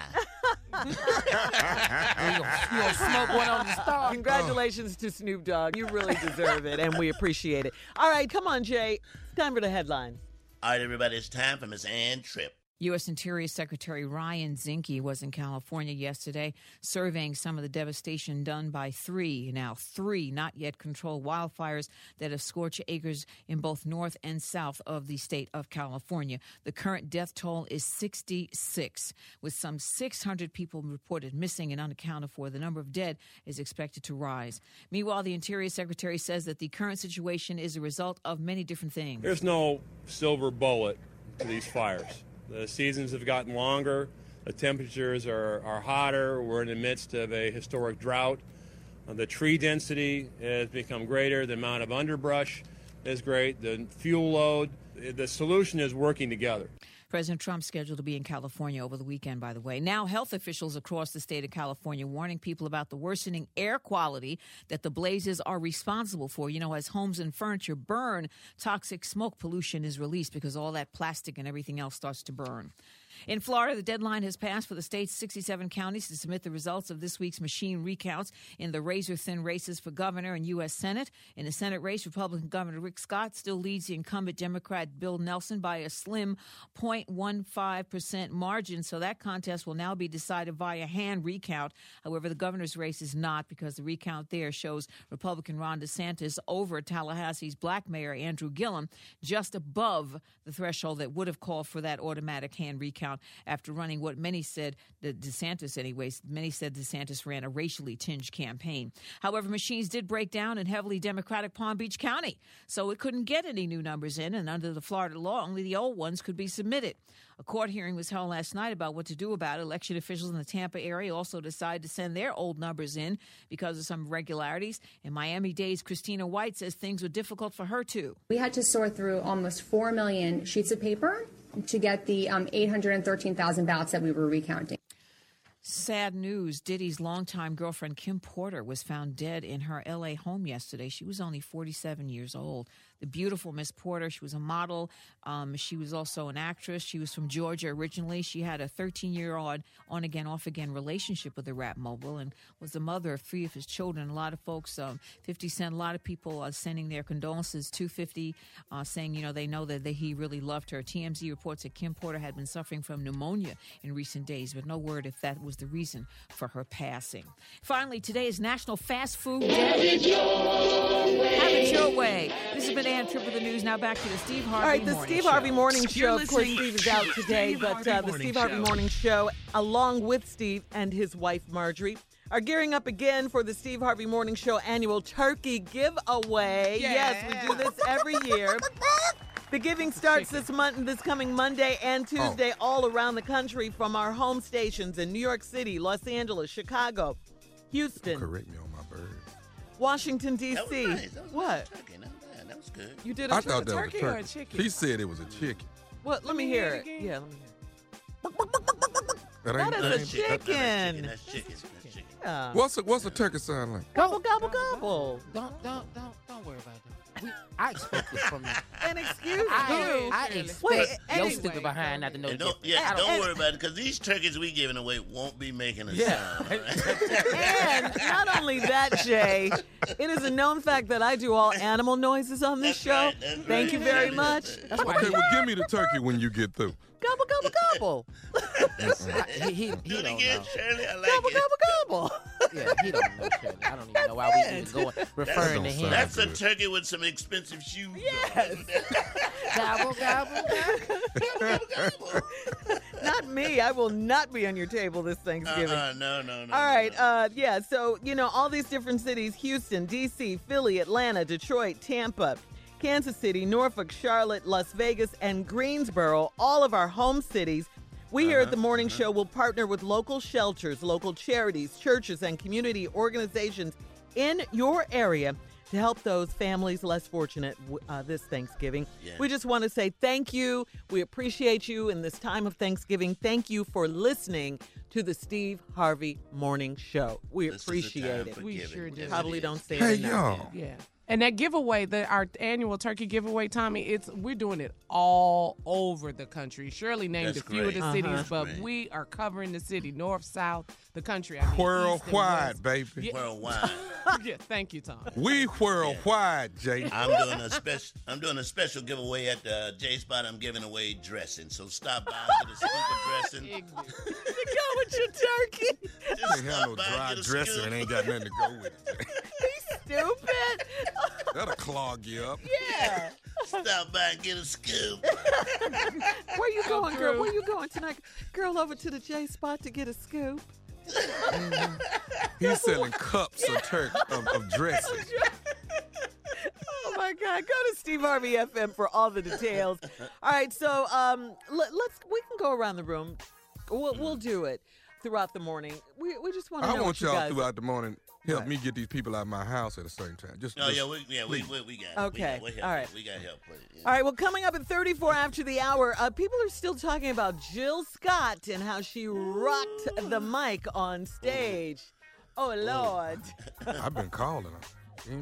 You gonna, you gonna smoke one on the star? Congratulations to Snoop Dogg. You really deserve it, and we appreciate it. All right, come on, Jay. It's time for the headlines. All right, everybody, it's time for Miss Ann Tripp. U S. Interior Secretary Ryan Zinke was in California yesterday surveying some of the devastation done by three, now three not yet controlled wildfires that have scorched acres in both north and south of the state of California. The current death toll is sixty-six, with some six hundred people reported missing and unaccounted for. The number of dead is expected to rise. Meanwhile, the Interior Secretary says that the current situation is a result of many different things. There's no silver bullet to these fires. The seasons have gotten longer. The temperatures are, are hotter. We're in the midst of a historic drought. Uh, the tree density has become greater. The amount of underbrush is great. The fuel load. The solution is working together. President Trump scheduled to be in California over the weekend, by the way. Now, health officials across the state of California warning people about the worsening air quality that the blazes are responsible for. You know, as homes and furniture burn, toxic smoke pollution is released because all that plastic and everything else starts to burn. In Florida, the deadline has passed for the state's sixty-seven counties to submit the results of this week's machine recounts in the razor-thin races for governor and U S. Senate. In the Senate race, Republican Governor Rick Scott still leads the incumbent Democrat Bill Nelson by a slim zero point one five percent margin, so that contest will now be decided via hand recount. However, the governor's race is not, because the recount there shows Republican Ron DeSantis over Tallahassee's black mayor Andrew Gillum, just above the threshold that would have called for that automatic hand recount after running what many said, the DeSantis anyways, many said DeSantis ran a racially tinged campaign. However, machines did break down in heavily Democratic Palm Beach County, so it couldn't get any new numbers in, and under the Florida law, only the old ones could be submitted. A court hearing was held last night about what to do about it. Election officials in the Tampa area also decided to send their old numbers in because of some irregularities. And Miami-Dade's Christina White says things were difficult for her, too. We had to sort through almost four million sheets of paper to get the um, eight hundred thirteen thousand ballots that we were recounting. Sad news. Diddy's longtime girlfriend, Kim Porter, was found dead in her L A home yesterday. She was only forty-seven years old. The beautiful Miss Porter, she was a model. Um, she was also an actress. She was from Georgia originally. She had a thirteen-year-old on-again, off-again relationship with the rap mogul and was the mother of three of his children. A lot of folks, um, fifty Cent, a lot of people are sending their condolences to fifty, uh, saying, you know, they know that they, he really loved her. T M Z reports that Kim Porter had been suffering from pneumonia in recent days, but no word if that was the reason for her passing. Finally, today is National Fast Food Day. Have it your way. Have it your way. This has been Ann Tripp with the news. Now back to the Steve Harvey All right, the Morning Steve Show. Harvey Morning Show. You're Of course, listening Steve is out to today, Steve but Harvey uh, the Morning Steve Harvey Show. Morning Show, along with Steve and his wife Marjorie, are gearing up again for the Steve Harvey Morning Show annual turkey giveaway. Yeah. Yes, we do this every year. The giving starts this month, this coming Monday and Tuesday, Oh. all around the country from our home stations in New York City, Los Angeles, Chicago, Houston, Correct me on my bird. Washington, D That was C. nice. That was What? nice turkey. Not bad. That was good. You did a I tur- thought that was a turkey or a turkey. chicken? She said it was a chicken. What? Let me me hear hear it. it again. Yeah, let me hear That That ain't is the a same chicken. turkey. chicken. That's chicken. That's chicken. it. Yeah. What's a, what's a turkey sound like? Gobble, gobble, gobble. Don't, don't, don't, don't worry about that. We, I expect this from you. And excuse I, you. I expect Wait, your anyway. stupid behind not to know And the don't, difference. yeah, I don't and- worry about it, because these turkeys we giving away won't be making a Yeah. sound. Right? And not only that, Jay, it is a known fact that I do all animal noises on this That's show. right, that's Thank right. you very That's much. right. That's why Okay, well, give me the turkey when you get through. Gobble, gobble, gobble. he, he, he Do it don't again, know. Shirley. I like Gobble, it. gobble, gobble. Yeah, he don't know. Shirley. I don't even know why we even going referring to That's- him. That's a good. turkey with some expensive shoes. Yes. Gobble, gobble, gobble. Not me. I will not be on your table this Thanksgiving. Uh-uh, no, no, no. All no, right, no. uh, yeah, so, you know, all these different cities, Houston, D C, Philly, Atlanta, Detroit, Tampa, Kansas City, Norfolk, Charlotte, Las Vegas, and Greensboro, all of our home cities. We here at the Morning Show will partner with local shelters, local charities, churches, and community organizations in your area to help those families less fortunate uh, this Thanksgiving. Yeah. We just want to say thank you. We appreciate you in this time of Thanksgiving. Thank you for listening to the Steve Harvey Morning Show. We This is the appreciate time it. for We giving. sure do. Yes, it Probably is. don't say Hey, it enough. y'all. Yeah. And that giveaway, the our annual turkey giveaway, Tommy, it's we're doing it all over the country. Shirley named That's a few of the great. cities, Uh-huh. but That's great. we are covering the city, north, south, the country. I mean, Worldwide, east and baby. west. Yeah. Worldwide. Yeah, thank you, Tom. We worldwide, Jay. I'm doing a special. I'm doing a special giveaway at the J Spot. I'm giving away dressing, so stop by and get a scoop of dressing. Go with your turkey. Ain't have no dry dressing and ain't got nothing to go with it. Stupid. That'll clog you up. Yeah. Stop by and get a scoop. Where you Come going, girl? through. Where you going tonight? Girl, over to the J Spot to get a scoop. He's selling cups of turkey of, of dressing. Oh my God! Go to Steve Harvey F M for all the details. All right, so um, let, let's we can go around the room. We'll we'll do it throughout the morning. We we just want to I know want what you y'all guys. throughout the morning help Right. me get these people out of my house at a certain time. Just, Oh just yeah, we, yeah, we, we, we got it. Okay, we got, we all right. We got help with it. Yeah. All right, well, coming up at thirty-four after the hour, uh, people are still talking about Jill Scott and how she rocked the mic on stage. Oh, Lord. I've been calling her.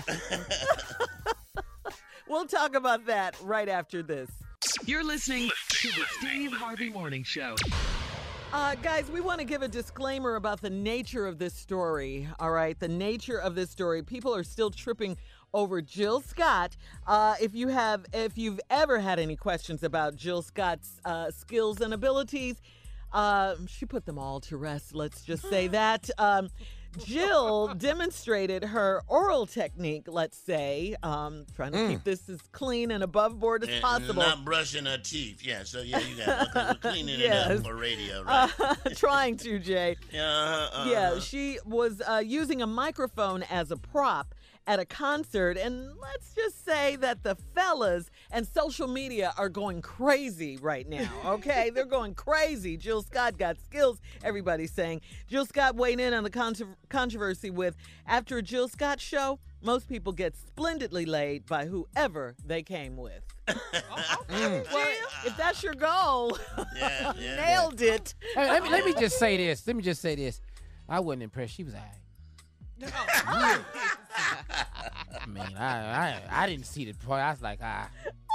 We'll talk about that right after this. You're listening to the Steve Harvey Morning Show. Uh, guys, we want to give a disclaimer about the nature of this story. All right, the nature of this story. People are still tripping over Jill Scott. Uh, if you have, if you've ever had any questions about Jill Scott's uh, skills and abilities, uh, she put them all to rest. Let's just say that. Um, Jill demonstrated her oral technique, let's say, um, trying to Mm. keep this as clean and above board as And- and possible. not brushing her teeth. Yeah, so yeah, you got okay, we're cleaning it Yes. up for radio, right? Uh, trying to, Jay. uh, uh, Yeah, she was uh, using a microphone as a prop at a concert, and let's just say that the fellas and social media are going crazy right now, okay? They're going crazy. Jill Scott got skills, everybody's saying. Jill Scott weighed in on the contro- controversy with, after a Jill Scott show, most people get splendidly laid by whoever they came with. Mm. Well, if that's your goal, yeah, yeah, nailed it. Hey, let me let me just say this. Let me just say this. I wasn't impressed. She was all right. I mean, I, I I didn't see the part. I was like, ah,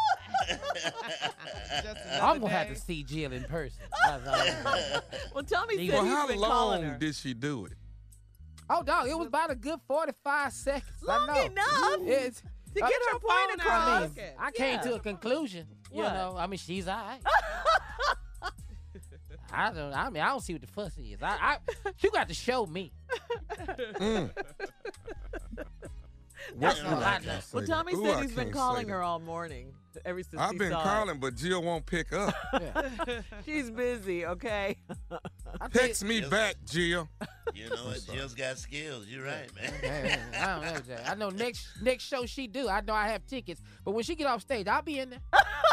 I'm gonna have to see Jill in person. That's all. Well, Tommy said Well, he's how been calling long her. did she do it? Oh, dog, it was about a good forty-five seconds. Long I know. enough It's, to uh, get her point phone out. across. I mean, I came Yeah. to a conclusion. You What? know, I mean, she's all right. I don't. I mean, I don't see what the fuss is. I, I you got to show me. Mm. That's Yeah, all I I know. can't Well, say Tommy that. Ooh, said I he's been can't calling say her that. all morning ever since I've he been saw calling, but Jill won't pick up. it. She's busy, okay? Text me back, Jill. You know what? Jill's got skills. You're right, man. Man, I don't know, Jay. I know next next show she do. I know I have tickets, but when she get off stage, I'll be in there.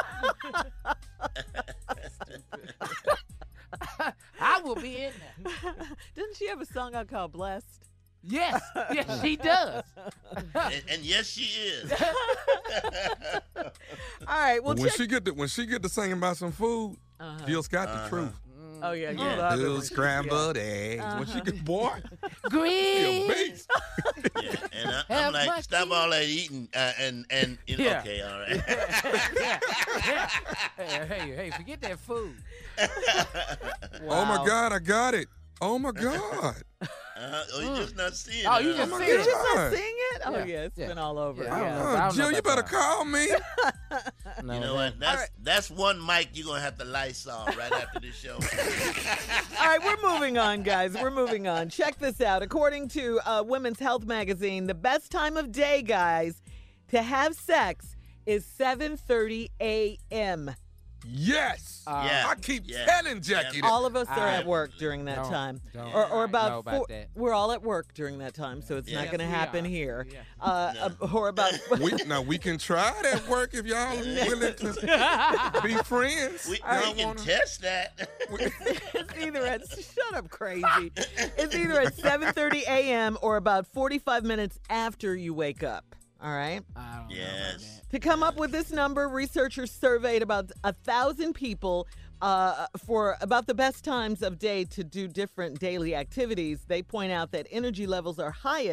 I will be in there. Didn't she have a song out called Blessed? Yes, yes, she does. and, and yes, she is. All right, well, when check. she get to when she get to singing about some food, Uh-huh. Jill's got Uh-huh. the truth. Oh, yeah, you Yeah. love it Little when she- scrambled eggs. When she get boy, she a Green. beast. Yeah, and I, Have I'm like, my stop tea. all that eating, uh, and and you know, Yeah. okay, all right. yeah, yeah. Hey, hey, hey, forget that food. Oh my Wow. God, I got it. Oh my God. Uh, oh, you just not seeing Oh, it, you huh? just Oh my see Did it. you not God. sing it? Oh, Yeah, yeah, it's yeah. been all over. Yeah, I don't Yeah. know. I Oh, don't Jill, know you about better that. call me. No, You know no. what? That's right. that's one mic you're gonna have to Lysol right after this show. All right, we're moving on, guys. We're moving on. Check this out. According to uh, Women's Health Magazine, the best time of day, guys, to have sex is seven thirty a.m. Yes. Uh, Yeah. I keep Yeah. telling Jackie that. All of us are I- at work during that Don't- time, don't or, or about, know about four, that. we're all at work during that time, so it's Yeah. not Yes, going to we happen are. here. Yeah. Uh, uh, or about We, now we can try it at work if y'all are willing to be friends. We, Y'all we can wanna- test that. it's either at shut up crazy. It's either at seven thirty a.m. or about forty-five minutes after you wake up. All right. I don't know about Yes. To come up with this number, researchers surveyed about a thousand people uh, for about the best times of day to do different daily activities. They point out that energy levels are highest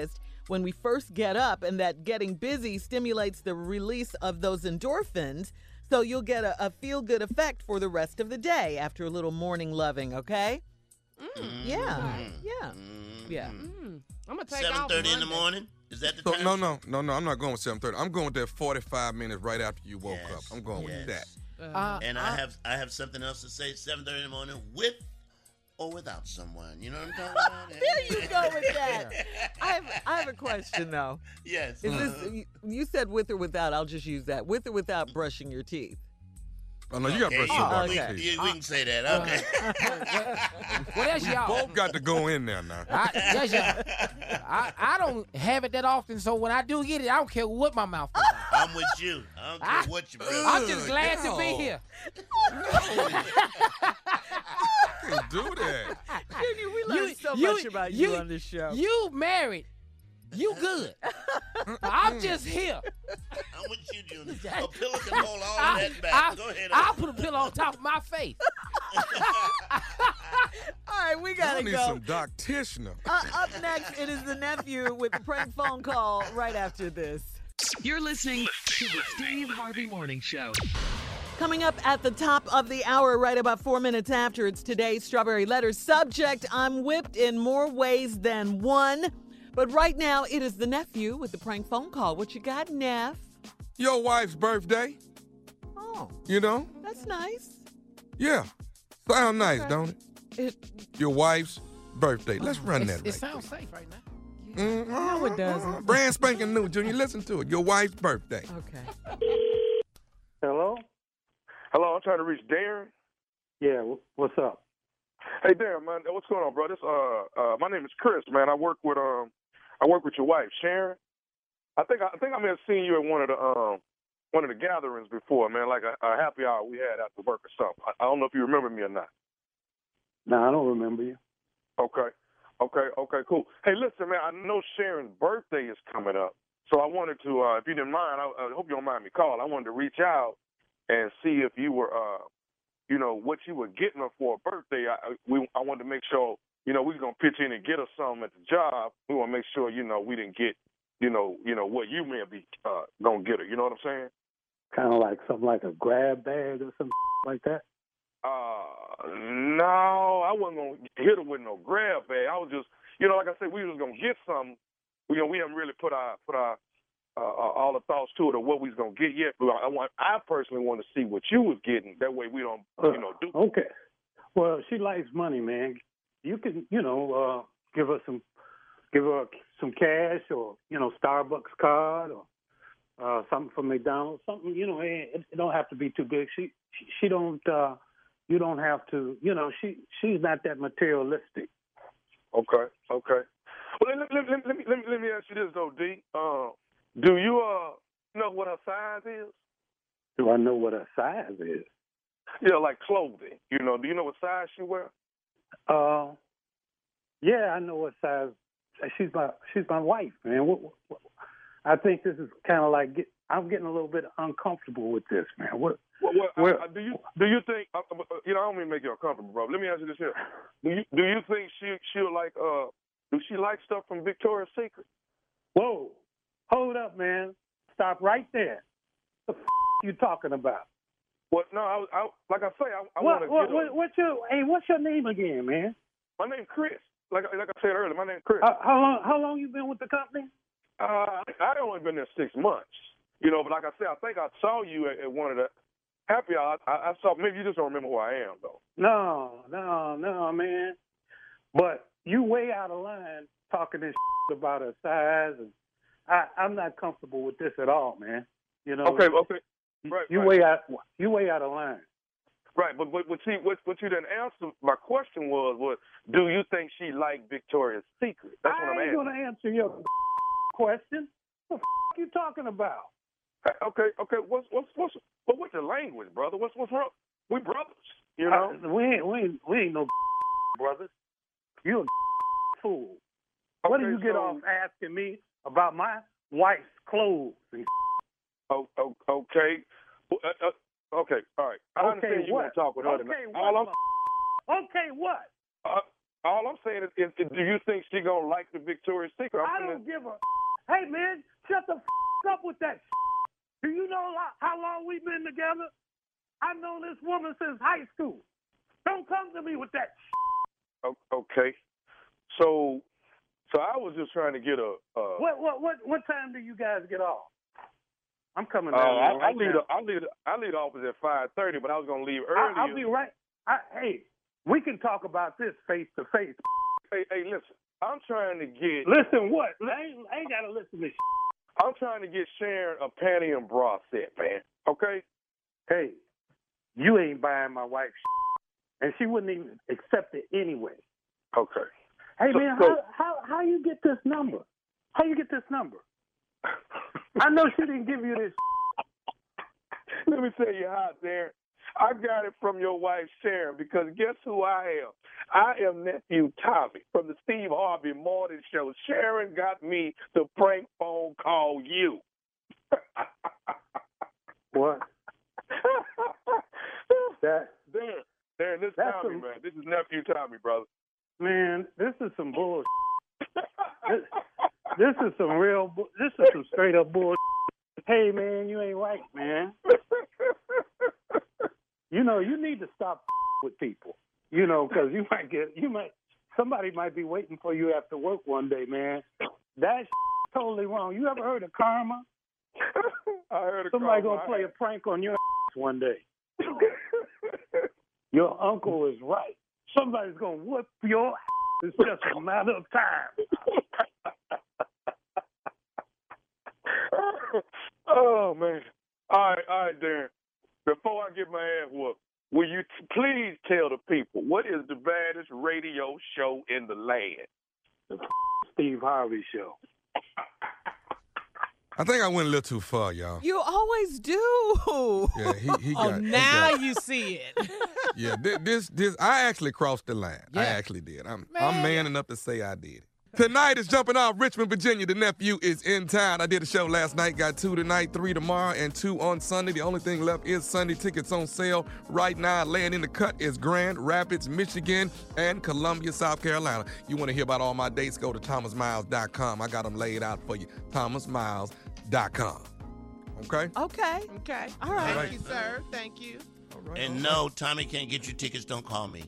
when we first get up, and that getting busy stimulates the release of those endorphins. So you'll get a, a feel-good effect for the rest of the day after a little morning loving, okay? Mm. Yeah, yeah, yeah. Mm. I'm going to take seven thirty in the morning? Is that the So, time? no, no, no, no. I'm not going with seven thirty. I'm going with that forty-five minutes right after you woke Yes, up. I'm going with yes. that. Uh, And uh, I have I have something else to say. seven thirty in the morning with or without someone. You know what I'm talking about? There you go with that. I have, I have a question, though. Yes. Is this, you, you said with or without, I'll just use that. With or without brushing your teeth? Oh, no, you got to brush Okay, your Oh, body. okay. we, we can say that. Okay. well, that's y'all. Both got to go in there now. I, that's y'all. I, I don't have it that often, so when I do get it, I don't care what my mouth is. I'm with you. I don't care I- what you bring. I'm just glad no. to be here. Can't do that. Junior, we learned so you- much about you, you- on this show. You married. You good. I'm just here. I'm with you, Junior. A pillow can hold all of I, that back. I, Go ahead. I'll put a pillow on top of my face. All right, we I gotta need go. some Doc Tishner. Uh, up next, it is the nephew with the prank phone call right after this. You're listening to the Steve Harvey Morning Show. Coming up at the top of the hour, right about four minutes after, it's today's Strawberry Letter. Subject, I'm whipped in more ways than one. But right now, it is the nephew with the prank phone call. What you got, Neff? Your wife's birthday, Oh, you know? that's nice. Yeah. Sound nice, Okay. don't it? It, Your wife's birthday. Let's run It's- that it right sounds safe right now. Mm, No, it doesn't. Brand spanking new, Junior. Listen to it. Your wife's birthday. okay. Hello? Hello, I'm trying to reach Darren. Yeah, wh- what's up? Hey, Darren, man, what's going on, bro? This, uh, uh, my name is Chris, man. I work with um, I work with your wife, Sharon. I think I, I think I may have seen you at one of the um, one of the gatherings before, man, like a, a happy hour we had after work or something. I, I don't know if you remember me or not. No, I don't remember you. Okay, okay, okay, cool. Hey, listen, man, I know Sharon's birthday is coming up, so I wanted to, uh, if you didn't mind, I, I hope you don't mind me calling. I wanted to reach out and see if you were, uh, you know, what you were getting her for a birthday. I, I- we, I wanted to make sure, you know, we were gonna pitch in and get her something at the job. We want to make sure, you know, we didn't get, you know, you know what you may be uh, gonna get her. You know what I'm saying? Kind of like something like a grab bag or something like that. Uh, no, I wasn't gonna hit her with no grab bag. I was just, you know, like I said, we was gonna get something. You know, we haven't really put our put our uh, all the thoughts to it of what we was gonna get yet. But I want, I personally want to see what you was getting. That way, we don't, you know, do. Okay. Well, she likes money, man. You can, you know, uh, give her some, give her some cash, or you know, Starbucks card, or uh, something from McDonald's. Something, you know, it, it don't have to be too big. She, she, she don't. Uh, you don't have to. You know, she, she's not that materialistic. Okay, okay. Well, let, let, let, let me let me let me ask you this though, D. Uh, do you uh know what her size is? Do I know what her size is? Yeah, like clothing. You know, do you know what size she wear? Uh, yeah, I know what size. She's my she's my wife, man. What, what, what, I think this is kind of like get, I'm getting a little bit uncomfortable with this, man. What? Well, well, Well- I, I, do you do you think? Uh, uh, you know, I don't mean to make you uncomfortable, bro. Let me ask you this here: Do you do you think she she'll like uh do she like stuff from Victoria's Secret? Whoa, hold up, man. Stop right there. The f- you talking about? Well, no, I, I like I say, I, I What, want to what, get her. what, what's your hey? What's your name again, man? My name's Chris. Like like I said earlier, my name's Chris. How, how long? How long you been with the company? Uh, I only been there six months. You know, but like I said, I think I saw you at, at one of the happy hours. I, I saw. Maybe you just don't remember who I am, though. No, no, no, man. But you way out of line talking this about her size, and I, I'm not comfortable with this at all, man. You know. Okay, okay. Right, You right. way out. You way out of line. Right, but but what she what, what you didn't answer my question was was do you think she liked Victoria's Secret? That's what I I'm ain't asking. gonna answer your question. What the f- you talking about? Okay, okay. What's what's what's but what's your language, brother? What's what's wrong? We brothers, you know. Uh, we ain't we ain't we ain't no brothers. You a fool. What do Okay, you get so- off asking me about my wife's clothes? And Oh, oh, okay. Well, Uh, uh, okay, all right. I okay, understand you what? want to talk with her Okay, tonight. what? All I'm, Okay, what? uh, All I'm saying is, is, is do you think she gonna like the Victoria's Secret? I'm I gonna- don't give a. Hey man, shut the f- up with that. Do you know lo- how long we've been together? I've known this woman since high school. Don't come to me with that. O- Okay. So, so I was just trying to get a. Uh, What what what what time do you guys get off? I'm coming Uh, down I, there right I leave. now. The, I leave. The, I leave the office at five thirty, but I was gonna leave I, earlier. I'll be right. I, hey, we can talk about this face to face. Hey, hey, listen. I'm trying to get. Listen, what? I ain't, I ain't gotta listen to. I'm trying to get Sharon a panty and bra set, man. Okay. Hey, you ain't buying my wife, and she wouldn't even accept it anyway. Okay. Hey So- man, so- how how how you get this number? How you get this number? I know she didn't give you this. Let me tell you how, Darren. I got it from your wife, Sharon, because guess who I am? I am nephew Tommy from the Steve Harvey Morning Show. Sharon got me to prank phone call you. What? That Darren, Darren, this is That's Tommy, some- man. This is nephew Tommy, brother. man, this is some bull. this, this is some real. bu- This is some straight up bull. Hey man, you ain't right, man. You know, you need to stop with people. You know, because you might get, you might, somebody might be waiting for you after work one day, man. That's totally wrong. You ever heard of karma? I heard of Somebody karma. gonna play a prank on your one day. Your uncle is right. Somebody's gonna whoop your. It's just a matter of time. Oh man! All right, all right, Darren. Before I get my ass whooped, will you t- please tell the people what is the baddest radio show in the land? The Steve Harvey Show. I think I went a little too far, y'all. You always do. Yeah, he, he Oh, got. he now got- you see it. Yeah, thi- this this I actually crossed the line. I Yeah. actually did. I'm I'm man enough to say I did. Tonight is jumping off Richmond, Virginia. The nephew is in town. I did a show last night. Got two tonight, three tomorrow, and two on Sunday. The only thing left is Sunday tickets on sale right now. Laying in the cut is Grand Rapids, Michigan, and Columbia, South Carolina. You want to hear about all my dates? Go to thomas miles dot com. I got them laid out for you. thomas miles dot com. Okay. Okay. Okay. All right. Thank you, sir. Thank you. And no, Tommy can't get you tickets. Don't call me.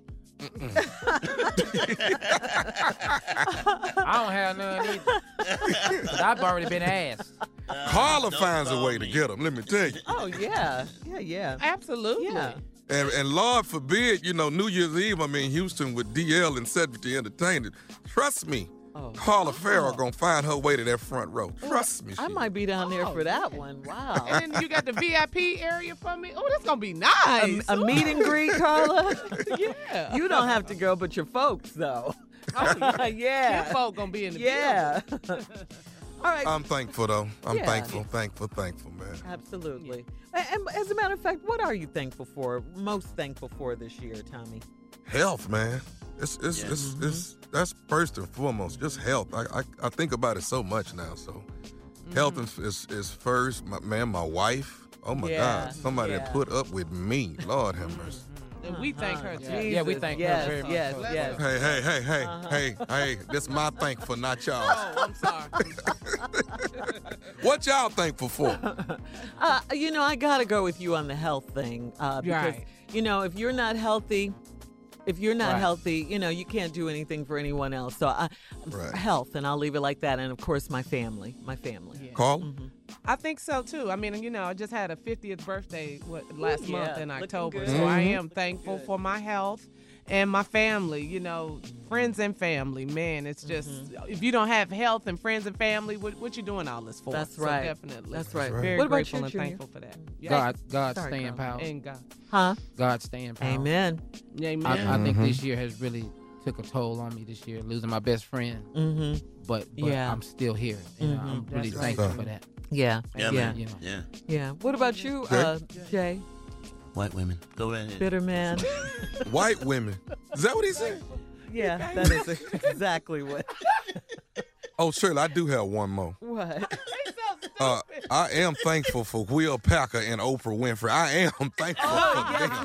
I don't have none either. But I've already been asked. Carla don't finds a call way me. to get them. Let me tell you. Oh yeah. Yeah, yeah. Absolutely. Yeah. And, and Lord forbid, you know, New Year's Eve, I'm in Houston with D L and Cedric the Entertainer. Trust me, Oh. Carla Farrell gonna find her way to that front row. Trust me. I she might be down there Oh, for that one. Wow. And then you got the V I P area for me. Oh, that's gonna be A, nice. a meet and greet, Carla. Yeah. You don't have to go, but your folks though. Oh, yeah. yeah. Your folk gonna be in the Yeah. All right. I'm thankful though. I'm Yeah. thankful, thankful, thankful, man. Absolutely. A- And as a matter of fact, what are you thankful for? Most thankful for this year, Tommy? Health, man. It's it's Yeah. it's, it's that's first and foremost. Just health. I I, I think about it so much now. So health is, is is first. My, man, my wife. Oh my Yeah, God, somebody that yeah. put up with me. Lord have mercy. And we thank her Uh-huh. too. Yeah, we Jesus. thank her yes, very much. Yes, Bless yes. Hey, hey, hey, hey, Uh-huh. hey, hey. This my thankful, not y'all. Oh, I'm sorry. What y'all thankful for? Uh, you know, I gotta go with you on the health thing uh, because Right. you know if you're not healthy, if you're not Right. healthy, you know you can't do anything for anyone else. So I, Right. health, and I'll leave it like that. And of course, my family, my family. Yeah. Call? Mm-hmm. I think so too. I mean, you know, I just had a fiftieth birthday what, last Ooh, month yeah. in Looking October, good. so I Mhm. am thankful for my health and my family. You know, friends and family. Man, it's just if you don't have health and friends and family, what what you doing all this for? That's So right. definitely. That's right. right. Very What about grateful you, and Junior? thankful for that. Yeah. God, God Sorry, staying Carl. power. And God. Huh? God staying power. Amen. Amen. I, I think Mhm. this year has really took a toll on me this year, losing my best friend. Mm-hmm. But, but Yeah. I'm still here. You know, Mhm. I'm really That's right. thankful So- for that. Yeah. Yeah, Yeah. man. You know. Yeah. Yeah. What about you, Jay? uh, Jay? White women. Go right ahead. Bitter man. White women. Is that what he said? Yeah, that is exactly what. Oh, Shirley, I do have one more. What? Uh, I am thankful for Will Packer and Oprah Winfrey. I am thankful Oh, for yes, them. Lord.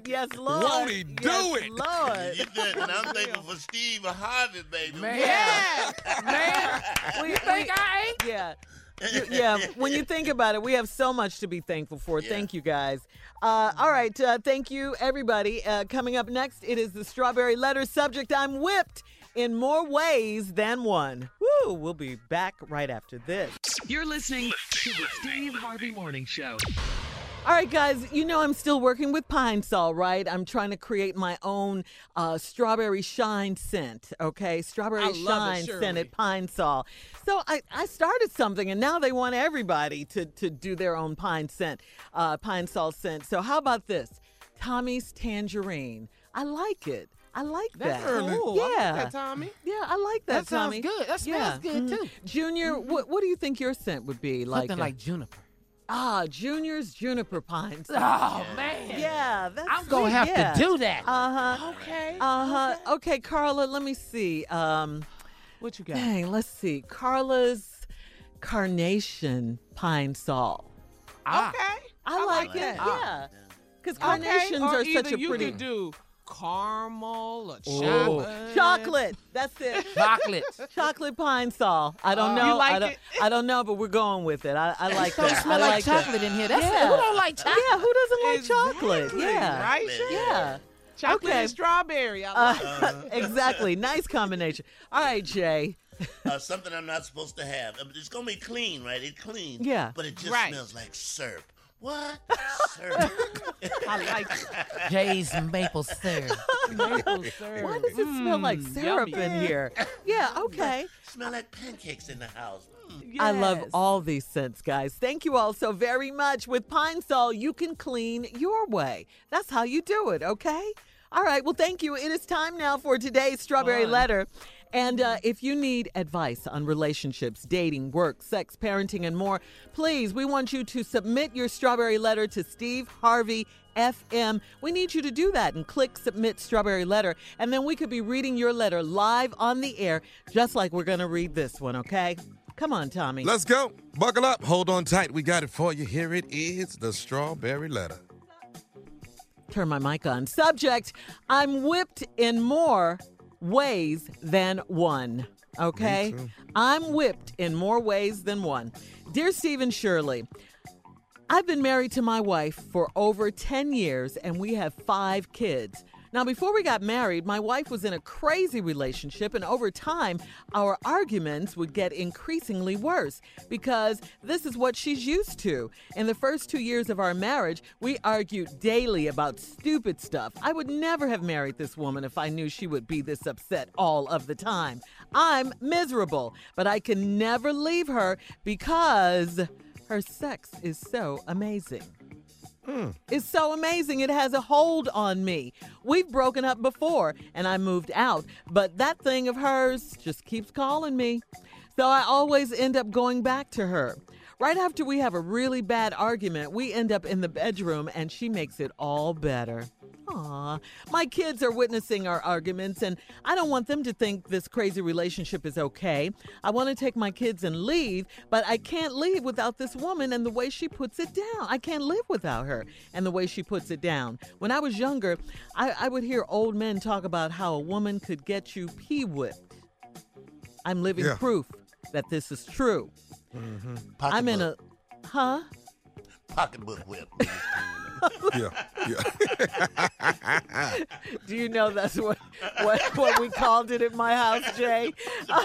Lord. Yes, Lord. Won't he do yes, it? Lord. You did, and I'm thankful for Steve Harvey, baby. Man. Yeah. Man, We, you think I ain't? Yeah. You- yeah, when you think about it, we have so much to be thankful for. Yeah. Thank you, guys. Uh, all right, uh, thank you, everybody. Uh, coming up next, it is the Strawberry Letter subject. I'm whipped in more ways than one. Woo! We'll be back right after this. You're listening to the Steve Harvey Morning Show. All right, guys, you know I'm still working with Pine Sol, right? I'm trying to create my own uh, strawberry shine scent, okay? Strawberry I love it, shine Shirley. scented Pine Sol. So I, I started something, and now they want everybody to, to do their own pine scent, uh, Pine Sol scent. So how about this? Tommy's Tangerine. I like it. I like That's that. cool. Yeah. I like that, Tommy. Yeah, I like that, That sounds Tommy. good. That yeah. smells good, Mhm. too. Junior, what, what do you think your scent would be? Like Something uh, like juniper. Ah, Junior's Juniper Pine Sol. Oh, man. Yeah, that's I'm going to sweet, have yeah. to do that. Uh-huh. Okay. Uh-huh. Okay, Carla, let me see. Um, What you got? dang, let's see. Carla's Carnation Pine Sol. Ah. Okay. I, like, like it. that. Yeah. Because Okay, carnations or are either such a you pretty... could do caramel or Oh. chocolate. Chocolate. That's it. Chocolate. Chocolate Pine Sol. I don't Oh. know. You like I don't, it? I don't know, but we're going with it. I, I like Don't that. smell I like like that. chocolate in here. That's Yeah. Who don't like chocolate? Yeah, who doesn't like chocolate? Exactly, Yeah. Right? Yeah. Chocolate Okay. and strawberry. I Uh, like it. exactly. Nice combination. All right, Jay. Uh, something I'm not supposed to have. Uh, It's gonna be clean, right? It's clean. Yeah. But it just Right. smells like syrup. What? Syrup. I like it. Jay's maple syrup. Maple syrup. Why does it smell like Mm, syrup yummy. in here? Yeah, okay. Smell like pancakes in the house. Mm. I love Yes. all these scents, guys. Thank you all so very much. With Pine Sol, you can clean your way. That's how you do it, okay? All right, well, thank you. It is time now for today's Strawberry Fun. Letter. And uh, if you need advice on relationships, dating, work, sex, parenting, and more, please, we want you to submit your Strawberry Letter to Steve Harvey F M. We need you to do that and click Submit Strawberry Letter. And then we could be reading your letter live on the air, just like we're going to read this one, okay? Come on, Tommy. Let's go. Buckle up. Hold on tight. We got it for you. Here it is, the Strawberry Letter. Turn my mic on. Subject, I'm whipped in more ways than one. Okay? Me too. I'm whipped in more ways than one. Dear Stephen Shirley, I've been married to my wife for over ten years and we have five kids. Now, before we got married, my wife was in a crazy relationship, and over time, our arguments would get increasingly worse because this is what she's used to. In the first two years of our marriage, we argued daily about stupid stuff. I would never have married this woman if I knew she would be this upset all of the time. I'm miserable, but I can never leave her because her sex is so amazing. It's so amazing. It has a hold on me. We've broken up before and I moved out, but that thing of hers just keeps calling me. So I always end up going back to her. Right after we have a really bad argument, we end up in the bedroom and she makes it all better. Aw, my kids are witnessing our arguments and I don't want them to think this crazy relationship is okay. I want to take my kids and leave, but I can't leave without this woman and the way she puts it down. I can't live without her and the way she puts it down. When I was younger, I, I would hear old men talk about how a woman could get you pee whipped. I'm living Yeah. proof that this is true. Mm-hmm. I'm in a, huh? Pocketbook whip. Yeah, yeah. Do you know that's what, what what we called it at my house, Jay?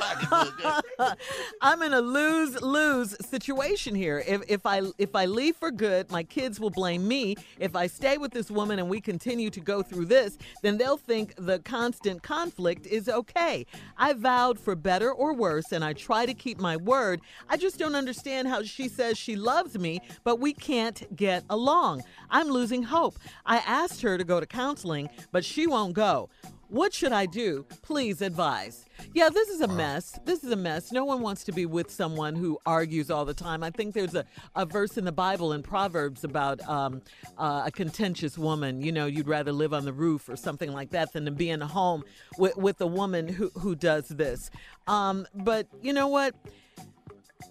I'm in a lose-lose situation here. If if I if I leave for good, my kids will blame me. If I stay with this woman and we continue to go through this, then they'll think the constant conflict is okay. I vowed for better or worse, and I try to keep my word. I just don't understand how she says she loves me, but we can't get along. I'm losing hope. I asked her to go to counseling, but she won't go. What should I do? Please advise. Yeah, this is a mess. This is a mess. No one wants to be with someone who argues all the time. I think there's a, a verse in the Bible in Proverbs about um, uh, a contentious woman. You know, you'd rather live on the roof or something like that than to be in a home with, with a woman who, who does this. Um, but you know what?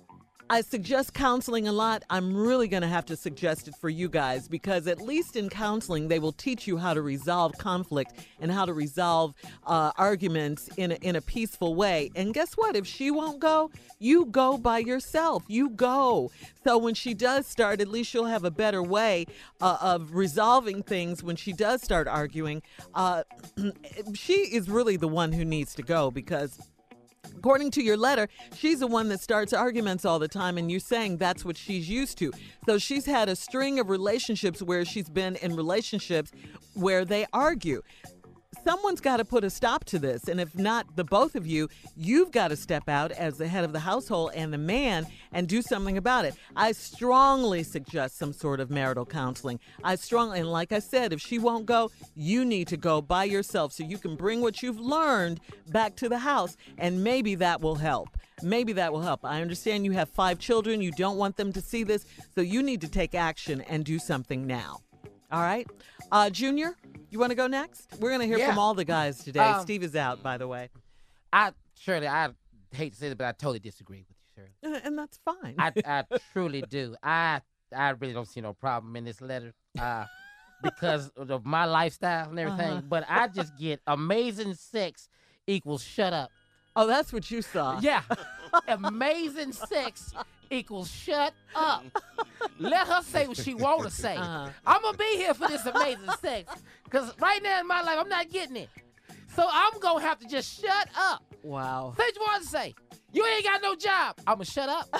I suggest counseling a lot. I'm really going to have to suggest it for you guys because at least in counseling, they will teach you how to resolve conflict and how to resolve uh, arguments in a, in a peaceful way. And guess what? If she won't go, you go by yourself. You go. So when she does start, at least she'll have a better way uh, of resolving things when she does start arguing. Uh, she is really the one who needs to go because according to your letter, she's the one that starts arguments all the time, and you're saying that's what she's used to. So she's had a string of relationships where she's been in relationships where they argue. Someone's got to put a stop to this, and if not the both of you, you've got to step out as the head of the household and the man and do something about it. I strongly suggest some sort of marital counseling. I strongly, and like I said, if she won't go, you need to go by yourself so you can bring what you've learned back to the house, and maybe that will help. Maybe that will help. I understand you have five children. You don't want them to see this, so you need to take action and do something now. All right? Uh, Junior, you want to go next? We're going to hear Yeah. from all the guys today. Um, Steve is out, by the way. I Shirley, I hate to say it, but I totally disagree with you, Shirley. Uh, And that's fine. I, I truly do. I I really don't see no problem in this letter uh, because of my lifestyle and everything. Uh-huh. But I just get amazing sex equals shut up. Oh, that's what you saw. Yeah. Amazing sex equals shut up. Let her say what she want to say. Uh-huh. I'm going to be here for this amazing sex because right now in my life, I'm not getting it. So I'm going to have to just shut up. Wow. Say what you want to say. You ain't got no job. I'm going to shut up.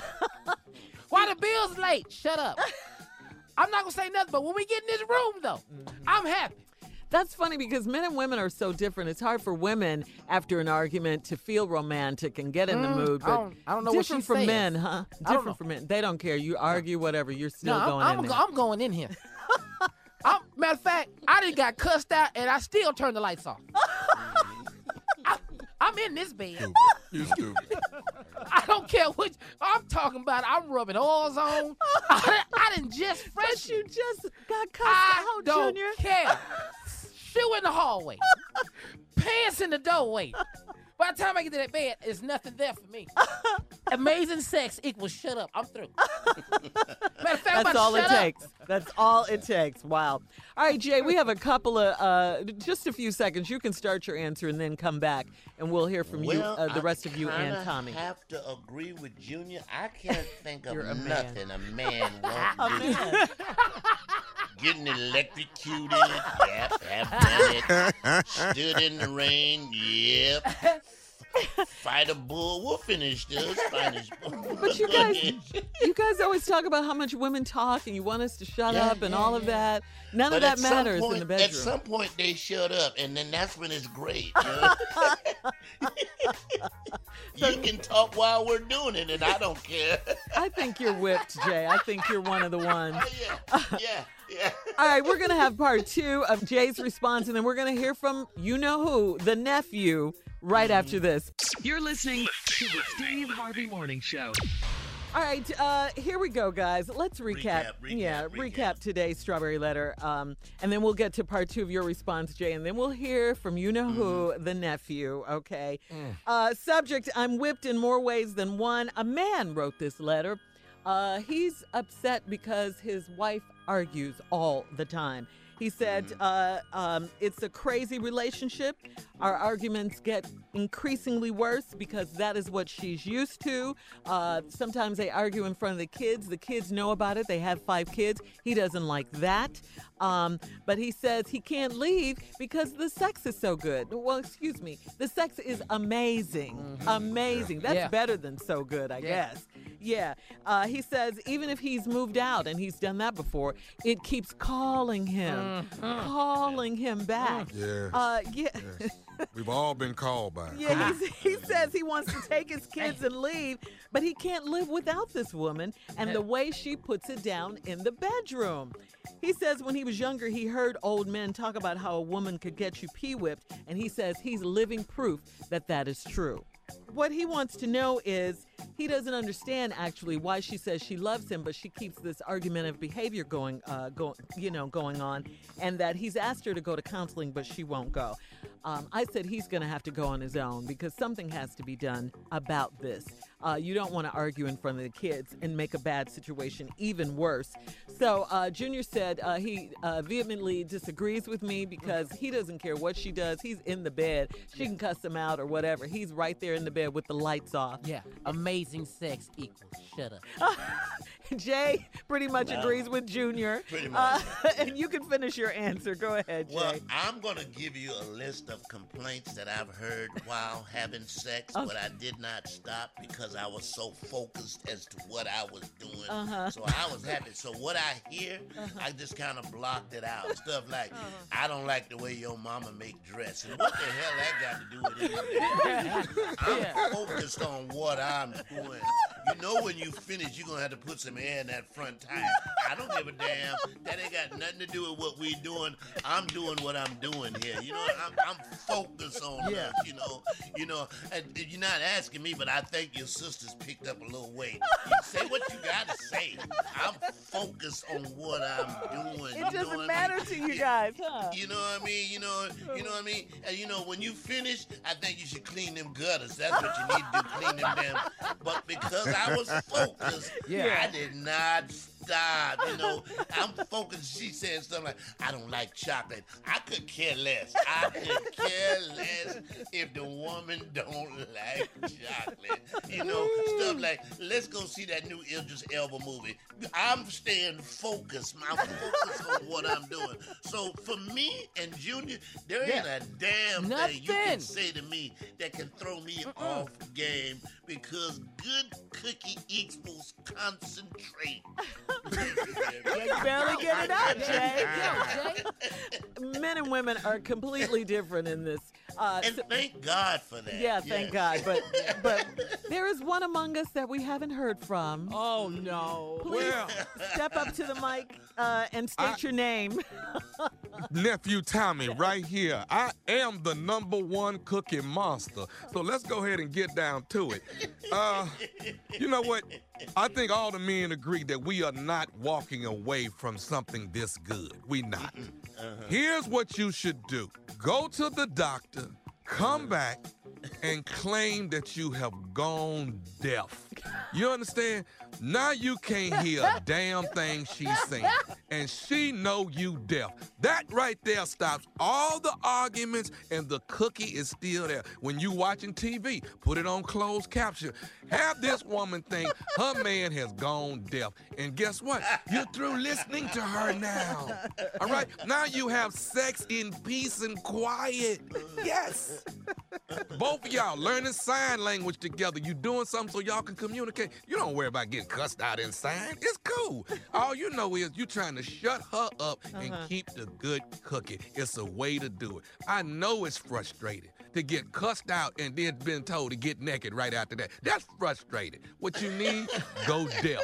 Why the bill's late? Shut up. I'm not going to say nothing, but when we get in this room, though, I'm happy. That's funny because men and women are so different. It's hard for women after an argument to feel romantic and get in the Mm, mood. I But don't- I don't know what different she from says. men, huh? I don't Different know. from men. They don't care. You argue, whatever. You're still No, going I'm, in I'm, there. I'm going in here. I'm, matter of fact, I done got cussed out and I still turned the lights off. I, I'm in this bed. You stupid. I don't care what I'm talking about. I'm rubbing oils on. I, I done just fresh. But you just got cussed I out, don't Junior. care. Shoe in the hallway. Pants in the doorway. By the time I get to that bed, there's nothing there for me. Amazing sex equals shut up. I'm through. Matter of fact, I'm That's about all to it shut up. takes. That's all it takes. Wow. All right, Jay, we have a couple of, uh, just a few seconds. You can start your answer and then come back, and we'll hear from you, Well, uh, the I rest of you and kinda Tommy. have to agree with Junior. I can't think of You're a man. nothing a man A won't do. man. Getting electrocuted, yep, have done it. Stood in the rain, yep. Fight a bull, we'll finish this. Finish. But you guys, you guys always talk about how much women talk, and you want us to shut Yeah, up and yeah, all of yeah. that. None But of that at some matters point- in the bedroom. At some point, they shut up, and then that's when it's great. You know? You can talk while we're doing it, and I don't care. I think you're whipped, Jay. I think you're one of the ones. yeah, yeah, yeah. All right, we're going to have part two of Jay's response, and then we're going to hear from you-know-who, the nephew, right after this. You're listening to the Steve Harvey Morning Show. All right, uh, here we go, guys. Let's recap. Recap, recap, yeah, recap. recap today's Strawberry Letter, um, and then we'll get to part two of your response, Jay, and then we'll hear from you-know-who, Mm. the nephew, okay? Uh, subject, I'm whipped in more ways than one. A man wrote this letter. Uh, he's upset because his wife argues all the time. He said, uh, um, it's a crazy relationship. Our arguments get increasingly worse because that is what she's used to. Uh, sometimes they argue in front of the kids. The kids know about it. They have five kids. He doesn't like that. Um, but he says he can't leave because the sex is so good. Well, excuse me. The sex is amazing. Amazing. That's Yeah. better than so good, I Yeah. guess. Yeah. Uh, he says even if he's moved out, and he's done that before, it keeps calling him, calling him back. Yes. Uh, yeah. Yes. We've all been called by it. Yeah, he's, he says he wants to take his kids and leave, but he can't live without this woman and the way she puts it down in the bedroom. He says when he was younger, he heard old men talk about how a woman could get you pee-whipped, and he says he's living proof that that is true. What he wants to know is he doesn't understand actually why she says she loves him, but she keeps this argumentative behavior going, uh, go, you know, going on, and that he's asked her to go to counseling, but she won't go. Um, I said he's going to have to go on his own because something has to be done about this. Uh, you don't want to argue in front of the kids and make a bad situation even worse. So uh, Junior said uh, he uh, vehemently disagrees with me because he doesn't care what she does. He's in the bed. She can cuss him out or whatever. He's right there in the bed with the lights off. Yeah, amazing sex equals shut up. Jay pretty much Wow. agrees with Junior. Pretty much. Uh, and you can finish your answer. Go ahead, Jay. Well, I'm going to give you a list of complaints that I've heard while having sex, Okay. but I did not stop because I was so focused as to what I was doing. Uh-huh. So I was happy. So what I hear, Uh-huh. I just kind of blocked it out. Stuff like, I don't like the way your mama make dress. And what the hell that got to do with anything? I'm focused on what I'm doing. You know when you finish, you're going to have to put some air in that front tire. I don't give a damn. That ain't got nothing to do with what we doing. I'm doing what I'm doing here. You know, I'm, I'm focused on Yeah. us, you know. You know, and you're not asking me, but I think your sister's picked up a little weight. You say what you got to say. I'm focused on what I'm doing. It you know doesn't what I matter mean? to you guys, huh? You know what I mean? You know, you know what I mean? And you know, when you finish, I think you should clean them gutters. That's what you need to do, clean them damn. But because I was focused, Yeah. I did not stop. You know, I'm focused. She said something like, I don't like chocolate. I could care less. I could care less if the woman don't like chocolate. You know, stuff like, let's go see that new Idris Elba movie. I'm staying focused. I'm focused on what I'm doing. So for me and Junior, there ain't Yeah. a damn thing you can Nothing. say to me that can throw me off game because good cookie equals concentrate. You barely get it out, Jay. Yo, Jay. Men and women are completely different in this. Uh, And so- thank God for that. yeah, thank Yes. God. But but there is one among us that we haven't heard from. Oh, no. Please Well, step up to the mic uh, and state I- your name. nephew Tommy, right here. I am the number one cookie monster. So let's go ahead and get down to it. Uh, you know what? I think all the men agree that we are not walking away from something this good. We not. Here's what you should do. Go to the doctor, come back, and claim that you have gone deaf. You understand? Now you can't hear a damn thing she's saying. And she know you deaf. That right there stops all the arguments and the cookie is still there. When you watching T V, put it on closed caption. Have this woman think her man has gone deaf. And guess what? You're through listening to her now. All right? Now you have sex in peace and quiet. Yes. Both of y'all learning sign language together. You doing something so y'all can communicate. You don't worry about getting cussed out in sign. It's cool. All you know is you trying to shut her up and Uh-huh. keep the good cookie. It's a way to do it. I know it's frustrating to get cussed out and then been told to get naked right after that. That's frustrating. What you need, go deaf.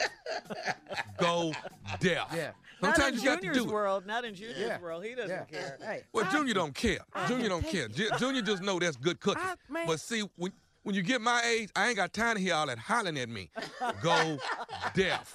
Go deaf. Yeah. Not in Sometimes you got to Junior's do it. world. Not in Junior's Yeah. world. He doesn't Yeah. care. Hey. Well, Junior don't care. Junior don't care. Ju- Junior just know that's good cooking. I- man. But see, when when you get my age, I ain't got time to hear all that hollering at me. Go deaf.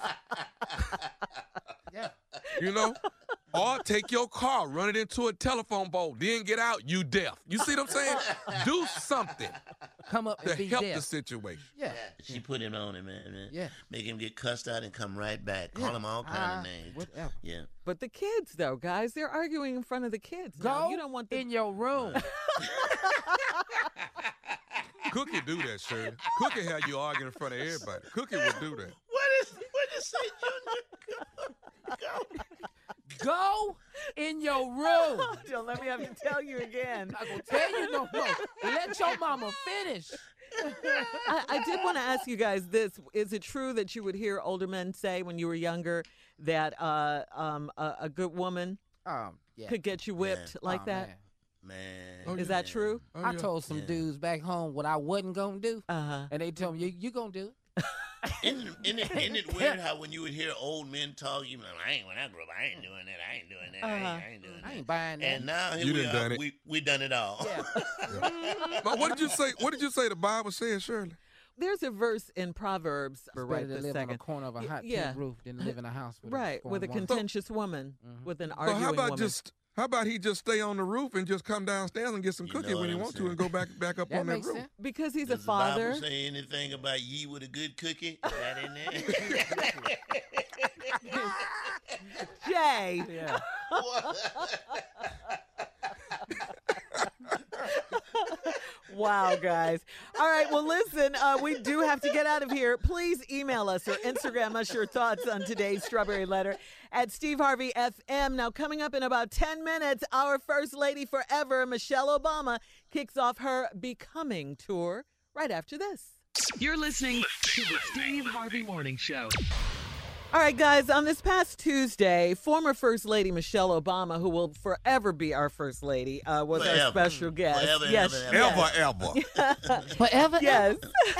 Yeah. You know? Or take your car, run it into a telephone pole, then get out, you deaf. You see what I'm saying? Do something Come up to and be help deaf. the situation. Yeah. She put him on it, man. man. Yeah. Make him get cussed out and come right back. Call Yeah. him all kind Ah, of names. whatever. Yeah. But the kids, though, guys, they're arguing in front of the kids. now. Go You don't want the in your room. Cookie do that, Shirley. Cookie have you arguing in front of everybody. Cookie would do that. What is? What you say, Junior? Go. Go in your room. Don't let me have to tell you again. I'm not gonna tell you no more. Let your mama finish. I, I did want to ask you guys this. Is it true that you would hear older men say when you were younger that uh, um, a, a good woman Um, yeah. could get you whipped Yeah. like Oh, that? man. Man. Oh, Is yeah. that true? Oh, I yeah. told some Yeah. dudes back home what I wasn't gonna do, Uh-huh. and they told me you, you gonna do it. Isn't, isn't, it, isn't it weird how when you would hear old men talk, you be like, I ain't when I grew up, I ain't doing that, I ain't doing that, I, ain't, Uh-huh. I ain't doing that. I ain't buying that. And now here You we done are, done it. we we done it all. Yeah. But what did you say? What did you say the Bible says, Shirley? There's a verse in Proverbs It's right better to this live on second. the corner of a Y- hot yeah. tin roof than live in a house with Right, a with a foreign woman. contentious woman, Mhm. with an So arguing how about woman. just How about he just stay on the roof and just come downstairs and get some You cookie know when he what I'm wants to saying? and go back back up That on that makes roof? sense. Because he's Does a father. the Bible say anything about ye with a good cookie? Is that in there? Jay. Yeah. Wow, guys. All right, well, listen, uh, we do have to get out of here. Please email us or Instagram us your thoughts on today's Strawberry Letter at Steve Harvey F M. Now, coming up in about ten minutes, our First Lady Forever, Michelle Obama, kicks off her Becoming tour right after this. You're listening to the Steve Harvey Morning Show. All right, guys, on this past Tuesday, former First Lady Michelle Obama, who will forever be our First Lady, uh, was Forever. our special guest. Forever, yes, ever, yes. Ever, ever. Forever? Yes.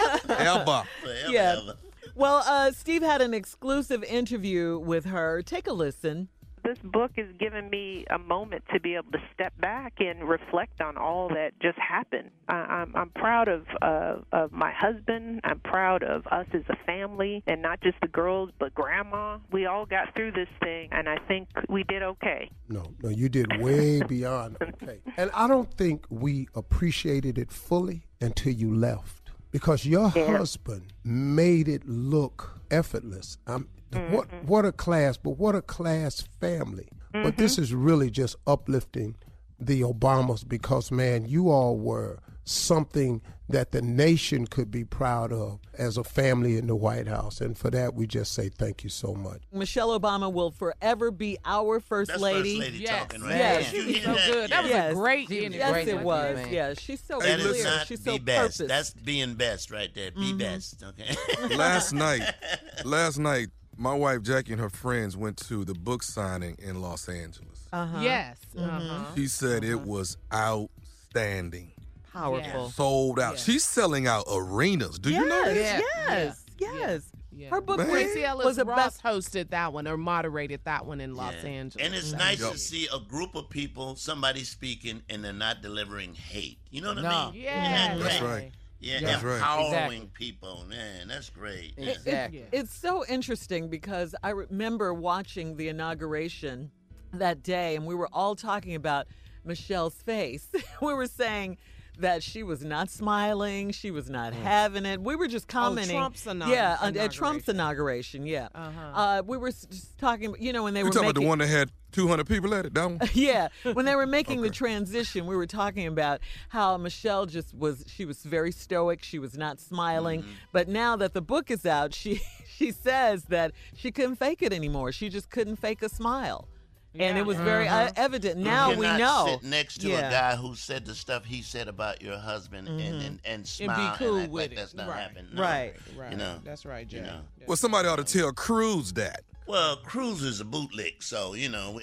Ever. Forever, Yeah. ever. Well, uh, Steve had an exclusive interview with her. Take a listen. This book has given me a moment to be able to step back and reflect on all that just happened. I, I'm, I'm proud of, uh, of my husband. I'm proud of us as a family, and not just the girls, but Grandma. We all got through this thing, and I think we did okay. No, no, you did way beyond okay. And I don't think we appreciated it fully until you left, because your Yeah. husband made it look effortless. Um, Mm-hmm. What what a class, but what a class family. Mm-hmm. But this is really just uplifting the Obamas, because, man, you all were something that the nation could be proud of as a family in the White House. And for that, we just say thank you so much. Michelle Obama will forever be our First That's Lady. First Lady Yes. talking, right? Yes. You hear So that? good. That was Yes. a great Yes, interview. it Great was. man. Yeah, she's so That clear. is not She's be so best. purpose. That's being best right there. Be Mhm. best, okay? Last night, last night, my wife Jackie and her friends went to the book signing in Los Angeles. Uh-huh. Yes. Mhm. Uh-huh. She said it was outstanding. Powerful. Sold out. Yeah. She's selling out arenas. Do yes, you know that? Yeah. yes, Yeah. yes. Yeah. Her book Man. was, Tracy Ellis was a Ross best. hosted that one or moderated that one in Los Yeah. Angeles. And it's nice Yup. to see a group of people, somebody speaking, and they're not delivering hate. You know what No. I mean? Yeah, Isn't that That's great? right. Yeah, That's right. empowering Exactly. people. Man, that's great. Yeah. Exactly. It's so interesting because I remember watching the inauguration that day, and we were all talking about Michelle's face. We were saying that she was not smiling, she was not having it. We were just commenting. Trump's inau- yeah, on- at Trump's inauguration. inauguration. Yeah, Uh-huh. uh, we were s- just talking. You know, when they You were talking making about the one that had two hundred people at it? That one? yeah, when they were making the Okay. transition, we were talking about how Michelle just was, she was very stoic, she was not smiling. Mm-hmm. But now that the book is out, she she says that she couldn't fake it anymore. She just couldn't fake a smile. And it was very uh, evident. Now you we cannot know. sit next to Yeah. a guy who said the stuff he said about your husband and, and, and smile cool and act with like it. that's not Right. happening. No. Right. Right. You know. That's right, Jay. You know. Well, somebody ought to tell Cruz that. Well, Cruz is a bootlick, so you know.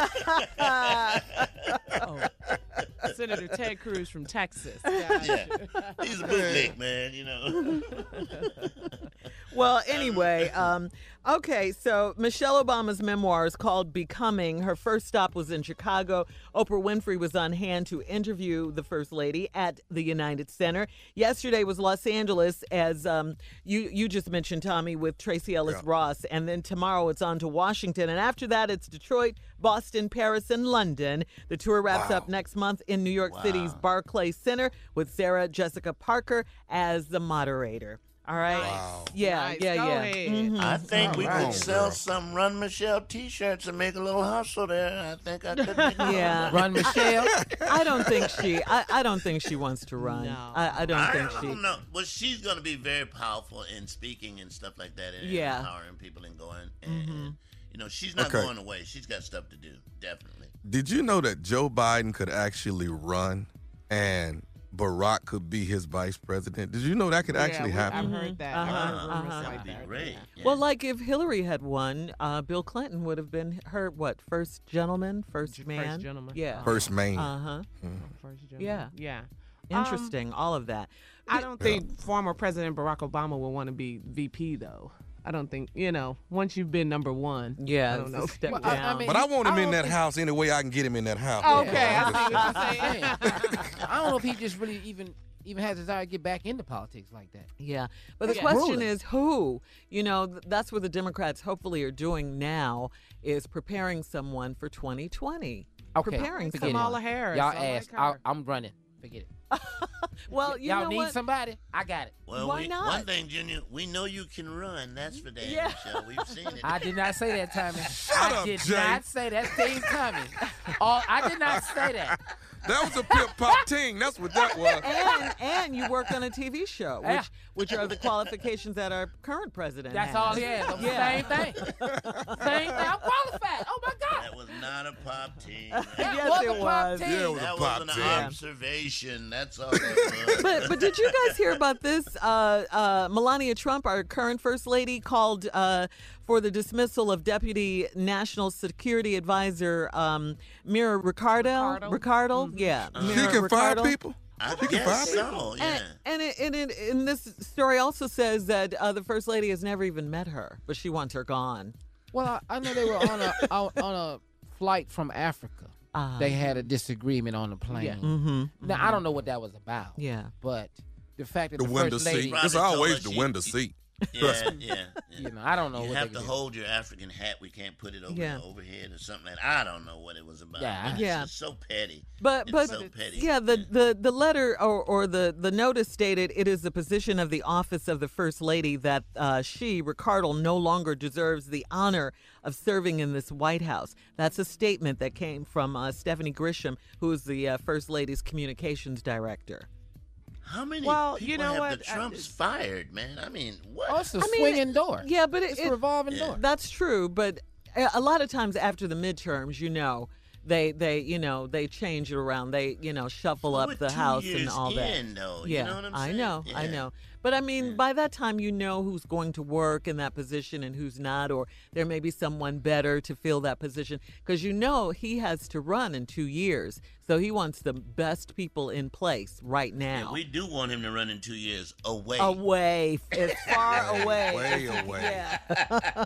Oh. Senator Ted Cruz from Texas. Yeah, he's a bootlick, man. You know. Well, anyway, um, okay, so Michelle Obama's memoir is called Becoming. Her first stop was in Chicago. Oprah Winfrey was on hand to interview the First Lady at the United Center. Yesterday was Los Angeles, as um, you, you just mentioned, Tommy, with Tracy Ellis Yeah. Ross. And then tomorrow it's on to Washington. And after that, it's Detroit, Boston, Paris, and London. The tour wraps Wow. up next month in New York Wow. City's Barclay Center with Sarah Jessica Parker as the moderator. All right. Wow. Yeah, Nice. yeah, Go yeah. ahead. Mhm. I think we Right. could sell Girl. some Run Michelle T-shirts and make a little hustle there. I think I could. Make a Yeah. Run Michelle. I don't think she. I, I don't think she wants to run. No. I, I don't I think don't she. know. Well, she's going to be very powerful in speaking and stuff like that, and Yeah. empowering people and going. And, and, you know, she's not Okay. going away. She's got stuff to do. Definitely. Did you know that Joe Biden could actually run and Barack could be his vice president? Did you know that could actually yeah, happen? I've heard that. Uh-huh, I've heard rumors uh-huh. like That'd be that. great. Yeah. Yeah. Well, like if Hillary had won, uh, Bill Clinton would have been her what first gentleman, first First man. gentleman. Yeah. First man. Uh huh. First Yeah. gentleman. Yeah. Interesting. all of that. I don't think former President Barack Obama will want to be V P though. I don't think, you know, once you've been number one. Yeah. I don't it's know. a step Well, I- I down. mean, But I want him I in don't that think- house any way I can get him in that house. Okay, I see what you're saying. I don't know if he just really even even has a desire to get back into politics like that. Yeah. But the Yeah. question Really? is who? You know, th- that's what the Democrats hopefully are doing now is preparing someone for twenty twenty. Okay, preparing forget it. Kamala Harris. Y'all I like ask. her. I, I'm running. Forget it. Well, you Y'all know need what? somebody? I got it. Well, Why we, not? one thing, Junior, we know you can run. That's for damn Yeah. sure. We've seen it. I did not say that, Tommy. Shut I up, did Jay. not say that thing coming. Oh, I did not say that. That was a pimp pop ting. That's what that was. and and you worked on a T V show, which Yeah. which are the qualifications that our current president That's has. all he has. Yeah. Same thing. Same thing. I'm qualified. Oh my God. That was not a pop team. That Yes, was it a pop was. team. Yeah, it was That a pop was an team. observation. That's all it was. But but did you guys hear about this? Uh, uh, Melania Trump, our current first lady, called uh, for the dismissal of Deputy National Security Advisor um, Mira Ricardo. Ricardo? Ricardo, yeah. She Mira can fire Ricardo. people. I She can fire guess people. so, yeah. And, and, it, and, it, and this story also says that uh, the first lady has never even met her, but she wants her gone. Well, I, I know they were on a on, on a flight from Africa. Uh, They had a disagreement on the plane. Yeah. Mm-hmm. Now I don't know what that was about. Yeah. But the fact that The the, window first lady, seat. Probably It's told always her the she- window seat. Yeah, yeah, yeah. you know, I don't know You what have they to did. hold your African hat. We can't put it over Yeah. the overhead or something like that. I don't know what it was about. Yeah. It's Yeah. just so petty. But It's but so petty. yeah, the, the, the letter or, or the, the notice stated it is the position of the office of the First Lady that uh, she, Ricardo, no longer deserves the honor of serving in this White House. That's a statement that came from uh, Stephanie Grisham, who is the uh, First Lady's communications director. How many Well, people you know have what? the Trumps fired, man? I mean, what? Oh, it's a I mean, swinging door. Yeah, but it, It's it- a revolving Yeah. door. That's true, but a a lot of times after the midterms, you know, they they you know they change it around. They you know shuffle Well, up we're the two house and years all that. in, though, you yeah, know what I'm I saying? know, I Yeah. know. But I mean, by that time, you know who's going to work in that position and who's not, or there may be someone better to fill that position because you know he has to run in two years, so he wants the best people in place right Yeah, now. we do want him to run in two years away. Away, as far away. Way as- away. Yeah.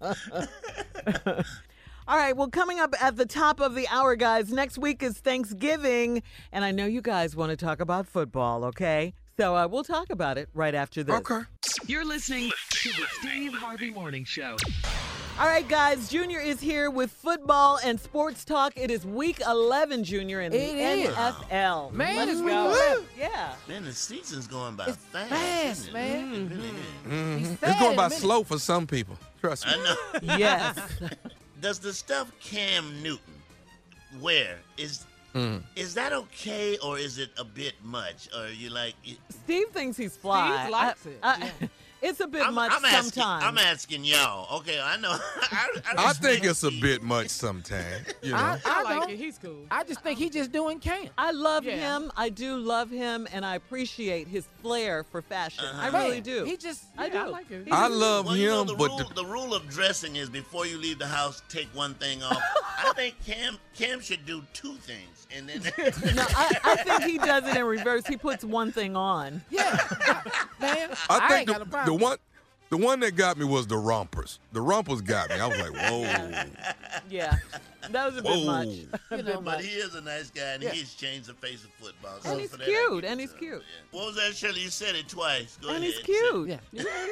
All right, well, coming up at the top of the hour, guys, next week is Thanksgiving, and I know you guys want to talk about football, okay? So uh, we'll talk about it right after this. Okay. You're listening to the Steve Harvey Morning Show. All right, guys, Junior is here with football and sports talk. It is week eleven, Junior, in the It is. N F L. Man, Let's it's go. week eleven. Yeah. Man, the season's going by It's fast. fast, isn't it? man. It really is. Mhm. He's It's fat going in by a minute. slow for some people. Trust me. I know. Yes. Does the stuff Cam Newton wear is Mm. is that okay or is it a bit much? Or you like? it- Steve thinks he's fly. Steve likes I- it, I- yeah. It's a bit I'm, much I'm asking. sometimes. I'm asking y'all. Okay, I know. I, I respect think it's a Steve. bit much sometimes. You know. I, I I like don't. it. He's cool. I just think he just doing camp. I love Yeah. him. I do love him, and I appreciate his flair for fashion. I Uh-huh. really Man, do. He just. I do. Yeah, I like it. I love Well, you know, him, the but rule, the, the rule of dressing is before you leave the house, take one thing off. I think Cam Cam should do two things, and then No, I, I think he does it in reverse. He puts one thing on. Yeah, man. I I, think ain't the, got a the problem. one the one that got me was the rompers. The rompers got me. I was like, whoa. Yeah, that was a bit Whoa. much. You A know, bit but much. he is a nice guy, and Yeah. he's changed the face of football. So And he's for that, I cute, give and it he's to him. cute. Yeah. What was that, Shirley? You said it twice. Go And ahead. he's cute. Yeah.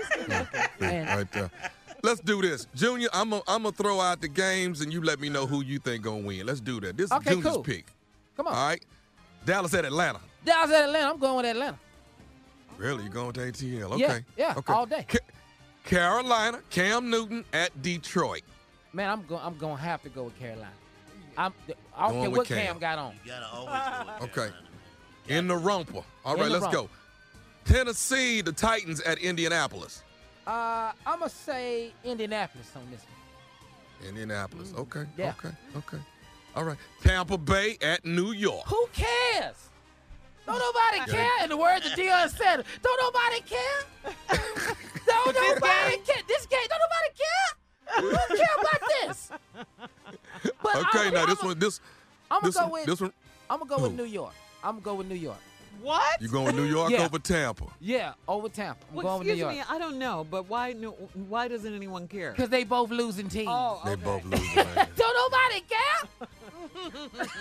Yeah, right there. Let's do this. Junior, I'm going I'm to throw out the games, and you let me know who you think going to win. Let's do that. This is Okay, Junior's cool. pick. Come on. All right? Dallas at Atlanta. Dallas at Atlanta. I'm going with Atlanta. Really? You going with A T L? Okay. Yeah, yeah, okay. all day. Ca- Carolina, Cam Newton at Detroit. Man, I'm going. I'm going to have to go with Carolina. I'm. I don't Going care with what Cam. Cam got on. You gotta always go with Okay. Carolina. In the romper. All In right, the let's romper. go. Tennessee, the Titans at Indianapolis. Uh, I'm gonna say Indianapolis on this one. Indianapolis. Okay. Yeah. Okay. Okay. All right. Tampa Bay at New York. Who cares? Don't nobody care. In the words of Deion Sanders, don't nobody care. Don't nobody care. This game, don't nobody care. Who don't care about this? But Okay, I'm, now I'm this a, one, this, I'm gonna this go one, with. this one. I'm gonna go with Who? New York. I'm gonna go with New York. What? You going New York Yeah. over Tampa? Yeah, over Tampa. I'm Well, going with New excuse York me, I don't know, but why? No, why doesn't anyone care? because they both losing teams. Oh, They okay. both lose. man. Don't nobody care.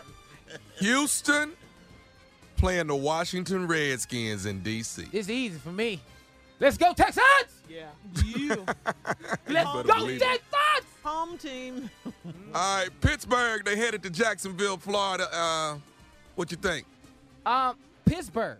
Houston playing the Washington Redskins in D C. It's easy for me. Let's go Texans. Yeah. Let's better go believe it. Texans. Home team. All right, Pittsburgh, they headed to Jacksonville, Florida. Uh, what you think? Um, Pittsburgh.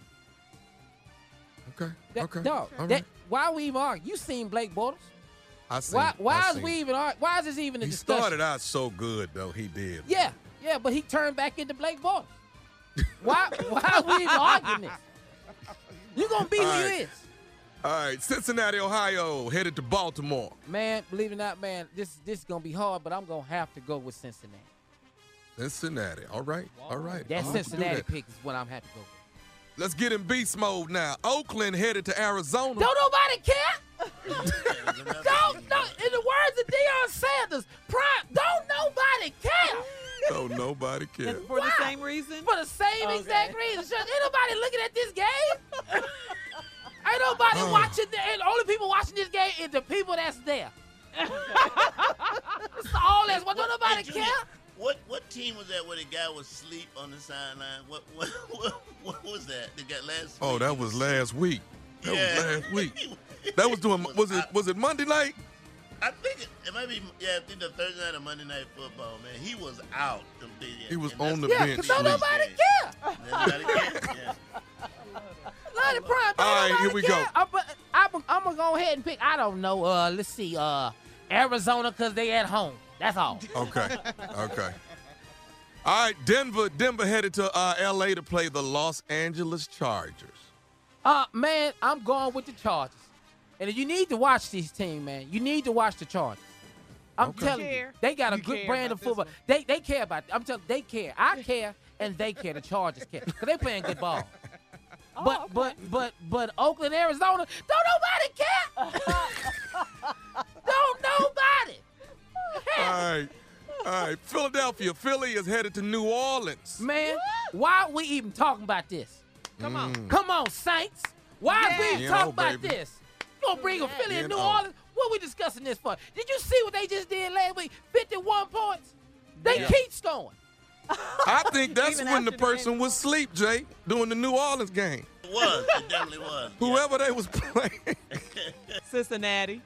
Okay, That, okay. Dog, all that, right. why we even argue? You seen Blake Bortles? I see. Why, why I is seen. we even argue? Why is this even a He discussion? started out so good, though. He did. Yeah, yeah, but he turned back into Blake Bortles. Why, why are we even arguing this? You gonna be who All you right. is. All right, Cincinnati, Ohio, headed to Baltimore. Man, believe it or not, man, this this is gonna be hard, but I'm gonna have to go with Cincinnati. Cincinnati. All right, all right. That I'll have to do Cincinnati that. pick is what I'm happy to go with. Let's get in beast mode now. Oakland headed to Arizona. Don't nobody care. Don't, no, in the words of Deion Sanders, prime, don't nobody care. Oh, nobody cares. For Why? the same reason? For the same Okay. exact reason. Sure, ain't nobody looking at this game. Ain't nobody Oh. watching. The, and the only people watching this game is the people that's there. That's all that's what. Don't nobody Hey, Junior, care. What what team was that where the guy was asleep on the sideline? What what what, what was that? The guy last Oh, week? that was last week. That Yeah. was last week. That was doing. Was it? Was it Monday night? I think it, it might be. Yeah, I think the Thursday night or Monday night football. Man, he was out completely. He was And that's on the the Yeah, bench. because don't sleep. nobody care. Nobody cares, yeah. Lottie Prime, don't All right, nobody here we care. go. I'm, I'm, I'm gonna go ahead and pick. I don't know. Uh, let's see. Uh, Arizona, cause they at home. That's all. Okay. Okay. All right, Denver. Denver headed to uh, L A to play the Los Angeles Chargers. Uh, man, I'm going with the Chargers. And you need to watch this team, man. You need to watch the Chargers. I'm Okay. telling you, Care. they got a You good care brand about of this football. one. They they care about. I'm telling. They care. I care, and they care. The Chargers care because they playing good ball. Oh, But but but but Oakland, Arizona, don't nobody care. Don't nobody. All right. All right. Philadelphia. Philly is headed to New Orleans. Man, why are we even talking about this? Come on. Mm. Come on, Saints. Why are we Yeah. even You talking know, about baby. this? You gonna bring a Philly You and New know. Orleans? What we discussing this for? Did you see what they just did last week? fifty-one points. They Yeah. keep scoring. I think that's Even when the after the person was asleep, Jay, during the New Orleans game. It was. It definitely was. Yeah. Whoever they was playing. Cincinnati.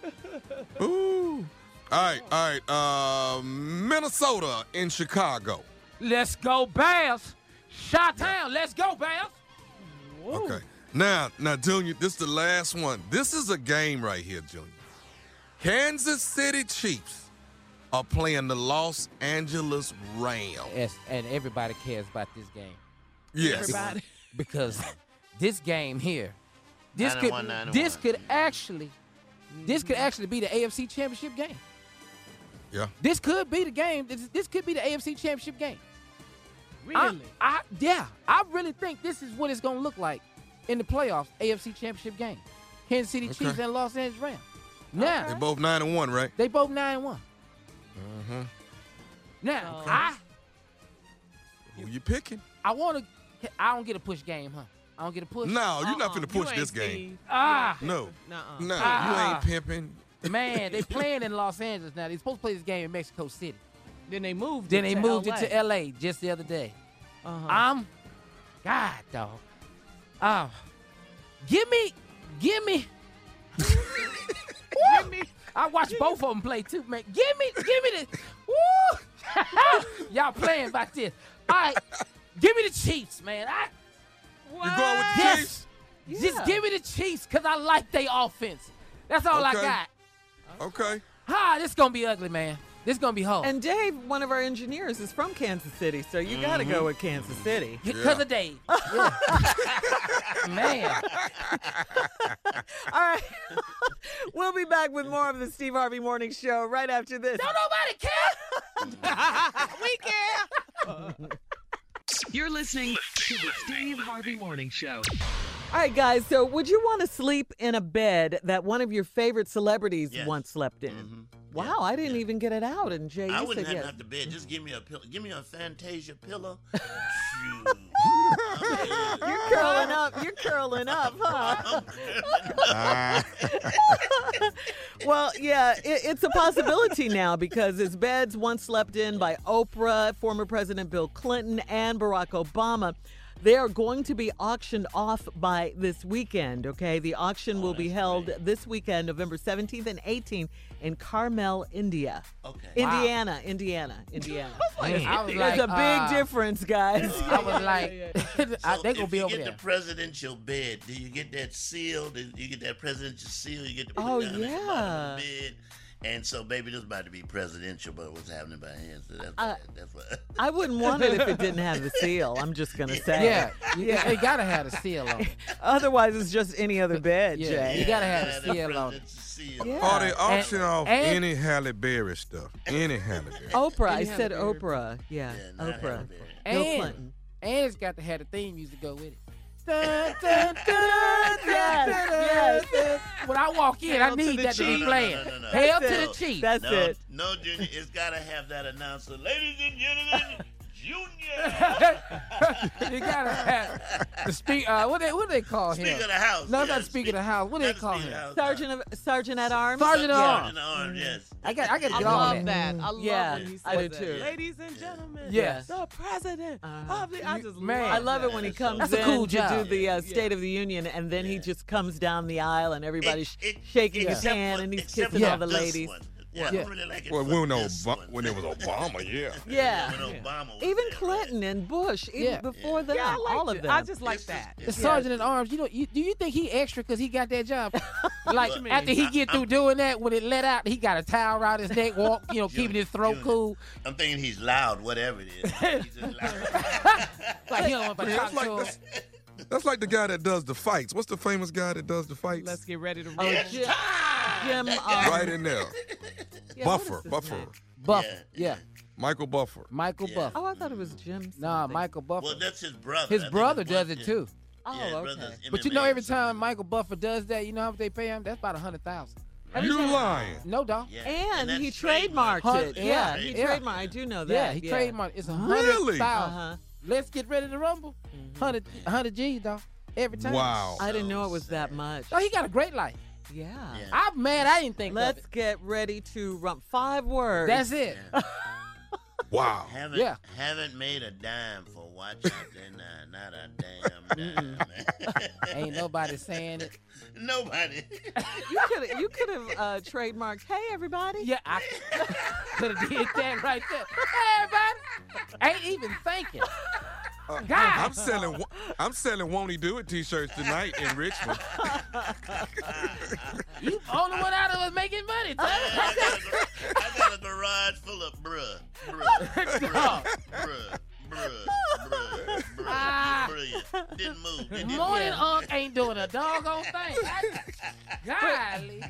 Ooh. All right. All right. Uh, Minnesota in Chicago. Let's go Bears. Chi-town, let's go Bears. Okay. Now, now, Junior, this is the last one. This is a game right here, Junior. Kansas City Chiefs are playing the Los Angeles Rams. Yes, and everybody cares about this game. Yes. Everybody. Because this game here, this Nine and could one, nine and this one. could actually this could actually be the A F C Championship game. Yeah. This could be the game. This, this could be the A F C Championship game. Really? I, I yeah, I really think this is what it's gonna look like in the playoffs, A F C Championship game. Kansas City Okay. Chiefs and Los Angeles Rams. Now They both nine and one, right? they both nine and one. Mm-hmm. Now Okay. I Who you picking? I want to. I don't get a push game, huh? I don't get a push. No, you're not Uh-uh. finna You push ain't this game. Steve. Ah, No. Nuh-uh. No, Ah. you ain't pimping. man, they playing in Los Angeles now. They supposed to play this game in Mexico City. Then they moved. Then it they to moved L A. it to L A just the other day. Uh-huh. I'm, God, dog. Oh, give me, give me. Give me. I watched both of them play too, man. Give me, give me the. Woo! Y'all playing about this. All right, give me the Chiefs, man. I, You going with the yes. Chiefs? Just Yeah. give me the Chiefs because I like their offense. That's all I Okay. got. Okay. Ah, this gonna be ugly, man. This gonna be hard. And Dave, one of our engineers, is from Kansas City, so you got to go with Kansas City. Because Yeah. of Dave. Yeah. Man. All right. We'll be back with more of the Steve Harvey Morning Show right after this. Don't nobody care. We care. You're listening to the Steve Harvey Morning Show. All right, guys, so would you want to sleep in a bed that one of your favorite celebrities Yes. once slept in? Mhm. Wow, I didn't even get it out. And Jay, I you wouldn't said have yes. to have the bed. Just give me a pillow. Give me a Fantasia pillow. Shoot. You're curling up. You're curling up, huh? Well, yeah, it, it's a possibility now because it's beds once slept in by Oprah, former President Bill Clinton, and Barack Obama. They are going to be auctioned off by this weekend, okay? The auction will be held this weekend, November seventeenth and eighteenth in Carmel, India. Okay. Indiana, Indiana, Indiana. There's, I was there's like, a big uh, difference, guys. I was like, I, So they if gonna be you over get there. the presidential bed, do you get that seal? Do you get that presidential seal? You get to put Oh, it down at the bottom yeah. of the bed. And so, baby, this is about to be presidential, but what's happening by hand? So that's, Uh, that's what. I wouldn't want it if it didn't have the seal. I'm just going to say. Yeah, you, yeah. They gotta have the seal on it. Otherwise, it's just any other bed, Yeah, Jay. you gotta have Yeah, the the seal on it. presidential seal. Yeah. Or they auction And- off and- any Halle Berry stuff. Any Halle Berry. Oprah. I Any said Halle Berry. Oprah. Yeah, Yeah, not Oprah. Halle Berry. Bill And, Clinton. and it's got to have the theme music to go with it. Dun, dun, dun, Yes, yes. dun. When I walk in, I Hail to need the that to be chief. playing. No, no, no, no. Hail That's to it. the chief. That's no, it. No, Junior, it's got to have that announcer. Ladies and gentlemen, Junior. You gotta have the speak. Uh, what they what do they call him? Speaker of the House. No, yeah, not speaker of the house. What do they not the call Speaker him? of the House. Sergeant of Sergeant at Arms. Sergeant at Yeah. Arms. Sergeant at Arms, yes. I got I got to I get all love that. that. I love Yeah, when he I do says that. too. Ladies and gentlemen, Yes. the president Uh-huh. of the. I just Man. love I love it that. when he That's so comes That's a in cool to job. do the uh, Yeah. State of the Union, and then he Yeah. just comes down the aisle, and everybody's It- it- shaking his except hand, for- and he's except kissing for all the this ladies. one. Yeah, Yeah. I really like it. Well, for when, no, this Ob- one. when it was Obama, yeah. Yeah. When Obama was Even there, Clinton and Bush, even Yeah. before them, Yeah, I like all of it. them. I just like This is- that. The this- sergeant at arms. You know, you, do you think he extra because he got that job? Like What you after mean? he I- get through I'm- doing that, when it let out, he got a towel around his neck, walk, you know, Junior, keeping his throat Junior. cool. I'm thinking he's loud, whatever it is. He's just loud. Like he don't want to Yeah, talk it's like to him. this- That's like the guy that does the fights. What's the famous guy that does the fights? Let's get ready to Oh, roll. Jim, Jim That uh, guy. right in there. yeah, what Buffer, is his Buffer. name? Buffer, Yeah, yeah. Michael Buffer. Michael Yeah. Buffer. Oh, I thought it was Jim. Nah, something. Michael Buffer. Well, that's his brother. His I think brother it's does one- it too. Oh, Yeah, his okay. brother's But you M M A know, or every something. time Michael Buffer does that, you know how much they pay him? That's about a hundred thousand. You lying. No, dog. Yeah, And, that's he trademarked. trademarked it. Huh? Yeah, Yeah. he Yeah. trademarked. I do know that. Yeah, he trademarked. It's a hundred Really? thousand. Uh-huh. Let's get ready to rumble. Hundred, hundred G's, dog. Every time. Wow. I didn't know it was that much. Oh, he got a great life. Yeah. Yeah. I'm mad. I didn't think Let's of it. get ready to rump five words. That's it. Wow. Haven't, Yeah. haven't made a dime for watch out there now. Not a damn dime. Ain't nobody saying it. Nobody. You could you could have uh, trademarked. Hey, everybody. Yeah, I could have did that right there. Hey, everybody. Ain't even thinking. Uh, God. I'm selling. wo- I'm selling. Won't he do it? T-shirts tonight in Richmond. You only one out of us making money, Tyler. I got, a, I got a garage full of bruh. Bruh. Bruh. Bruh. Bruh. Bruh. Bruh. Ah. Brilliant. Didn't move. It didn't Morning move. Unc ain't doing a doggone thing. Golly.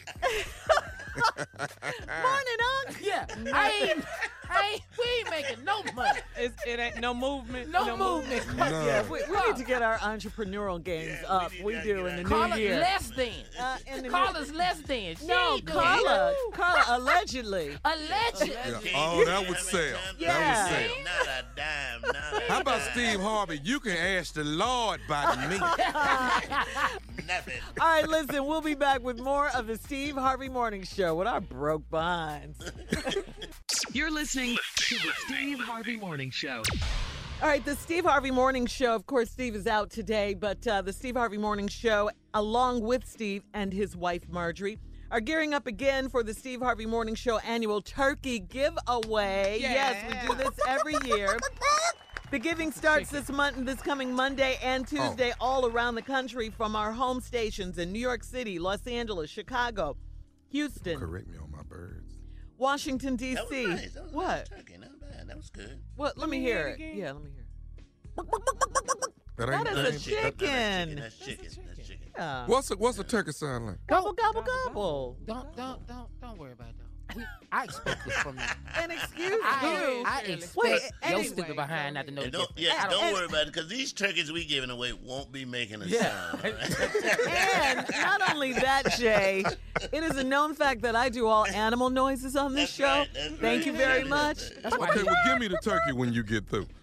Morning, Unc. Yeah, I ain't, I ain't, we ain't making no money. It's, it ain't no movement. No, movement. No. Yeah, we, we need to get our entrepreneurial games Yeah, we up. need We, to do get in the our- Call new it year. less than. Uh, in the Call new- us less than. She No, ain't doing it. Carla. Carla, allegedly. Allegedly. Yeah. Can't Oh, even that have would a sell. time to Yeah. That would say sell. Not a dime. Not a How about dime. Steve Harvey? You can ask the Lord about me. Nothing. All right, listen, we'll be back with more of the Steve Harvey Morning Show with our broke behinds. You're listening to the Steve Harvey Morning Show. All right, the Steve Harvey Morning Show. Of course, Steve is out today, but uh, the Steve Harvey Morning Show, along with Steve and his wife, Marjorie, are gearing up again for the Steve Harvey Morning Show annual turkey giveaway. Yeah. Yes, we do this every year. The giving starts this month, this coming Monday and Tuesday, all around the country from our home stations in New York City, Los Angeles, Chicago, Houston, Correct me on my birds. Washington, D That was C. nice. That was What? nice turkey. Not bad. That was good. What? Let, me me hear hear it. it again. Yeah, let me hear it. That, That ain't, is a ain't- chicken. That's chicken. That's chicken. Yeah. What's a, what's a turkey sound like? Gobble, gobble, gobble. Don't, don't, don't, don't worry about it. We, I expect this from you. And excuse I, you. I Wait, expect Wait, your anyway, stupid behind not to know And the don't, difference. yeah, I don't and- worry about it, because these turkeys we giving away won't be making a Yeah. sound. all right? And not only that, Jay, it is a known fact that I do all animal noises on this That's show. right, that's Thank right. you very That's much. right. That's why Okay, well, give me the turkey when you get through.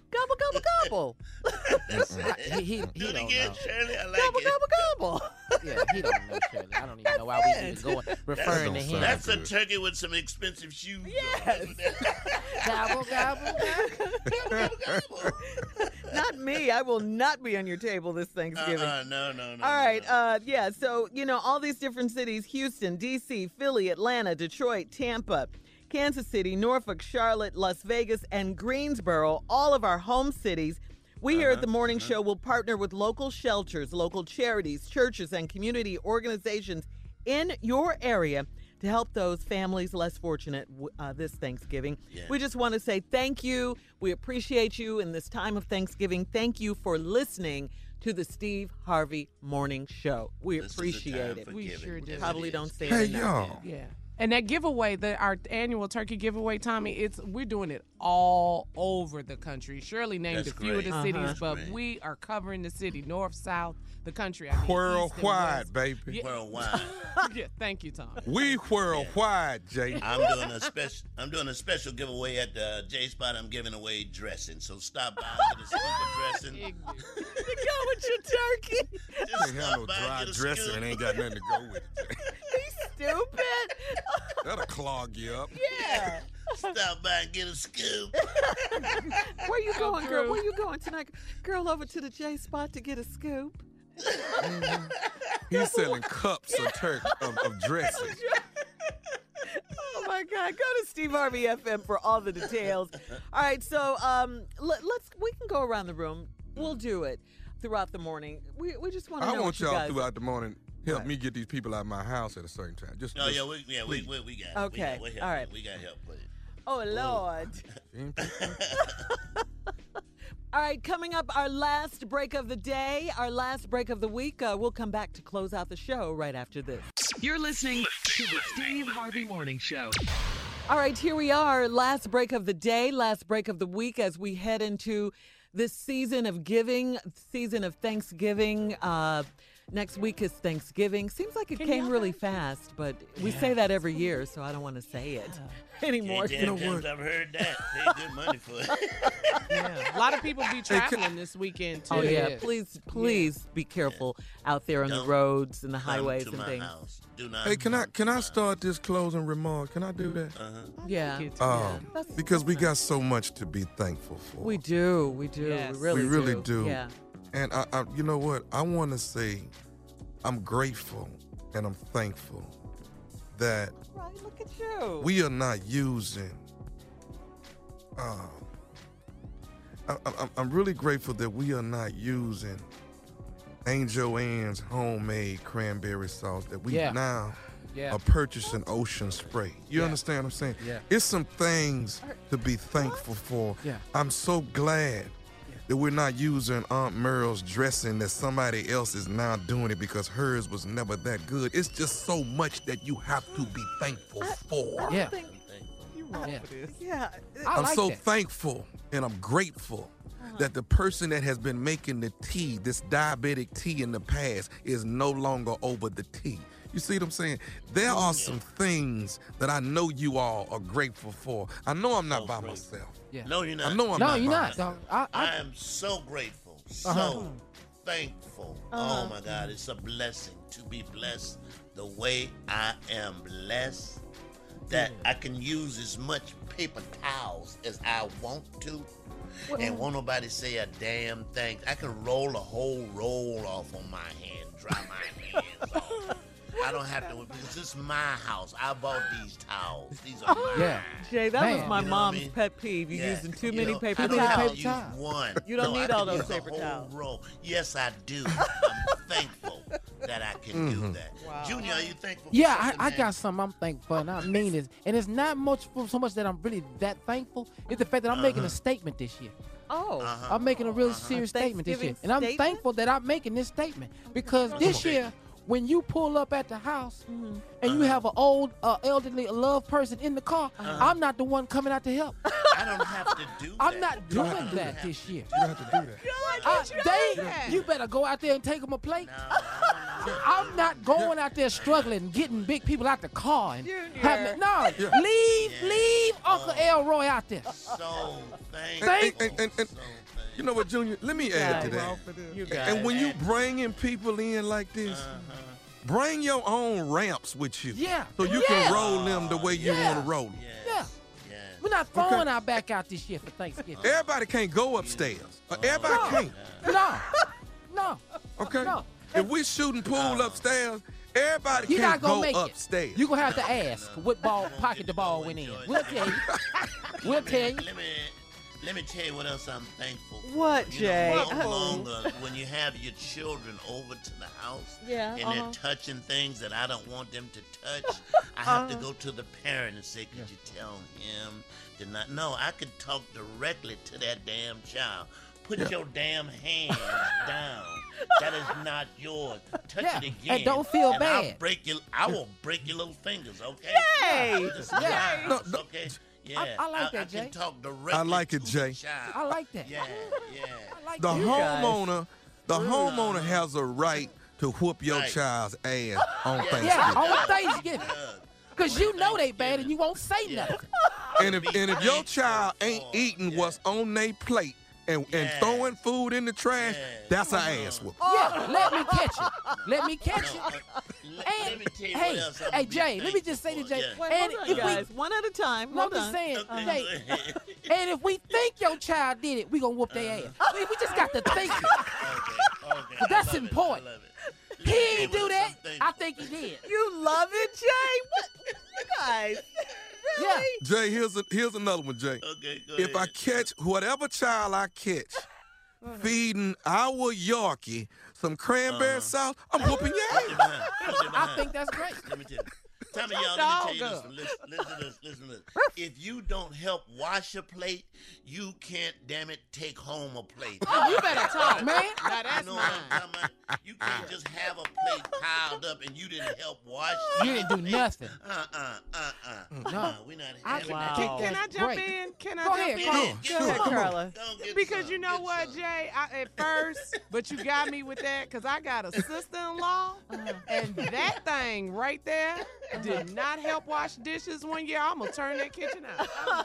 Gobble, gobble, gobble. he he, he Do it don't again, know. Shirley. I like Gobble, it. gobble, gobble. Yeah, he don't know, Shirley. I don't even know why we even going referring to him. That's a turkey with some expensive shoes. Yes. Gobble, gobble, gobble. Not me. I will not be on your table this Thanksgiving. Uh-uh, no, no, no. All no, right. no. Uh, yeah. So, you know, all these different cities, Houston, D C, Philly, Atlanta, Detroit, Tampa, Kansas City, Norfolk, Charlotte, Las Vegas, and Greensboro, all of our home cities. We here at the Morning Show will partner with local shelters, local charities, churches, and community organizations in your area to help those families less fortunate uh, this Thanksgiving. Yeah. We just want to say thank you. We appreciate you in this time of Thanksgiving. Thank you for listening to the Steve Harvey Morning Show. We This is a appreciate time it. for We giving. sure do. Yes, Probably it don't is. say Hey, it enough. y'all. Yeah. And that giveaway, the our annual turkey giveaway, Tommy, it's we're doing it all over the country. Shirley named That's a few of the great. cities, Uh-huh. but Great. we are covering the city, north, south, the country. I mean, east and Worldwide, west. baby. Yeah. Worldwide. Yeah, thank you, Tommy. We worldwide, Jay. I'm doing a special. I'm doing a special giveaway at the J Spot. I'm giving away dressing, so stop by and get a scoop of dressing. You go with your turkey. Just Can't have no stop by dry and get a dressing scoop. and ain't got nothing to go with it. Stupid. That'll clog you up. Yeah. Stop by and get a scoop. Where you Go going, girl? through. Where you going tonight? Girl, over to the J Spot to get a scoop. He's selling cups of turkey of, of dressing. Oh my God! Go to Steve Harvey F M for all the details. All right, so um, let, let's we can go around the room. We'll do it throughout the morning. We we just want to I know want what you y'all guys. throughout the morning help Right. me get these people out of my house at a certain time. Just, Oh just yeah, we yeah we, we, we got it. Okay, We got, we all right. We got help with it. Oh Lord! All right, coming up, our last break of the day, our last break of the week. Uh, we'll come back to close out the show right after this. You're listening to the Steve Harvey Morning Show. All right, here we are, last break of the day, last break of the week as we head into this season of giving, season of Thanksgiving. Uh, next week is Thanksgiving. Seems like it Can came y'all really fast, but we say that every year, so I don't want to say it anymore. Hey, damn times I've heard that. Pay good money for it. Yeah. A lot of people be traveling this weekend too. Oh yeah, please, please be careful out there on the Don't roads and the Come highways to and my things. house. Do not. Hey, can I can I start this closing remark? Can I do that? Uh-huh. Yeah, Um, because we got so much to be thankful for. we do, we do, Yes. we really, we really do. Yeah, And I, I you know what? I want to say, I'm grateful and I'm thankful that right. Look at you. we are not using. Um, I, I, I'm really grateful that we are not using Angel Ann's homemade cranberry sauce. That we Yeah. now Yeah. are purchasing Ocean Spray. You Yeah. understand what I'm saying? Yeah. It's some things to be thankful for. Yeah. I'm so glad that we're not using Aunt Merle's dressing, that somebody else is now doing it because hers was never that good. It's just so much that you have to be thankful for. Yeah. Yeah. yeah. I I'm like so that. thankful and I'm grateful Uh-huh. that the person that has been making the tea, this diabetic tea in the past, is no longer over the tea. You see what I'm saying? There are some things that I know you all are grateful for. I know I'm not by myself. Yeah. No, you're not. I know I'm No, not you're by not. myself. dog. I, I I, am so grateful, so Uh-huh. thankful. Uh-huh. Oh my God, it's a blessing to be blessed the way I am blessed. That I can use as much paper towels as I want to, and won't nobody say a damn thing. I can roll a whole roll off on my hand, dry my hands off. I don't have to, because this is my house. I bought these towels. These are mine. Yeah. Jay, that was Man. my You know what I mom's mean? pet peeve. You Yeah. using too You many know, paper I don't towels. have to Paper use towels. one. You don't No, need I all can those use a paper whole towels. roll. Yes, I do. I'm thankful that I can do that. Wow. Junior, are you thankful? for yeah, I, something, I man? got something I'm thankful for, and I mean it. And it's not much for so much that I'm really that thankful. It's the fact that I'm making a statement this year. Oh, Uh-huh. I'm making a real serious statement this year. Thanksgiving And I'm statement? thankful that I'm making this statement because this Okay. year, when you pull up at the house Mm-hmm. and you have an old, uh, elderly, loved person in the car, Uh-huh. I'm not the one coming out to help. I don't have to do that. I'm not You don't doing have to do that that. this year. You don't have to do that. Uh, they, you better go out there and take them a plate. No, no, no, I'm not going out there struggling and getting big people out the car and having no. Yeah. Leave, leave Uncle Elroy out there. So thank Thank- And, and, and, you know what, Junior? Let me add to that. You And guys. when you bringing people in like this, bring your own ramps with you. Yeah. So you Yeah. can roll them the way you Yeah. want to roll them. Yeah. We're not throwing our back out this year for Thanksgiving. Everybody can't go upstairs. Uh, Everybody No. can't. No. No. Okay? No. If we shooting pool upstairs, everybody You're can't not gonna go make upstairs. it. You're going to have to ask what ball pocket the ball went in. We'll tell you. We'll tell you. Let me let me tell you what else I'm thankful for. What, you Jay? Know, no Oh. longer when you have your children over to the house Yeah, and uh-huh. they're touching things that I don't want them to touch, I have to Uh-huh. go to the parent and say, could you tell him to not? No, I could talk directly to that damn child. Put Yeah. your damn hands down. That is not yours. Touch Yeah, it again. and don't feel and I'll bad. break your, I will break your little fingers, okay? Yay! This is Yeah. my No, house, no. okay? Yeah, I- I like that, I Jay. can talk directly I like it, to Jay. the child. I like that. Yeah, yeah. I like The that. homeowner, the homeowner has a right to whoop your Right. child's ass on Yeah. Thanksgiving. Yeah, on Thanksgiving. Yeah. Because you know they bad and you won't say Yeah. nothing. And if and if your child ain't eating what's on their plate and, and Yeah. throwing food in the trash, Yeah. that's an ass whoop. Yeah, let me catch it. Let me catch No, it. uh, let, And, let me tell you hey, what else I'm hey, gonna be Jay, let me just say thankful to Jay, for. Wait, and hold on, if we- guys. One at a time. No, I'm Hold just on. saying, Okay, Jay, go ahead. and if we think your child did it, we going to whoop their ass. We, we just got to think it. Okay, okay. But that's I love it, important. I love it. He Let me ain't tell do you that. what I'm I thankful think he did. You love it, Jay? What? You guys. Yeah. Jay, here's a, here's another one, Jay. for. Okay, go If I ahead. catch whatever child I catch feeding our Yorkie some cranberry Uh-huh. sauce, I'm whooping your Put ass. it behind, put it I behind. think that's great. Let me tell you. Tommy, y'all, let me tell you this. Listen, listen to this. Listen to this. If you don't help wash a plate, you can't, damn it, take home a plate. You better talk, Man. Now that's You know what mine. I'm talking about? You can't just have a plate piled up and you didn't help wash it. You didn't do nothing. Uh-uh, uh-uh. No. Uh, we're not I- having Wow. that. Can, can I That's jump great. in? Can I Go jump ahead, in? come on. Go Sure, ahead, come on. Carla. Don't get Because some, you know get what, some. Jay? I, at first, but you got me with that because I got a sister-in-law, and that thing right there did not help wash dishes one year. I'm gonna turn that kitchen out.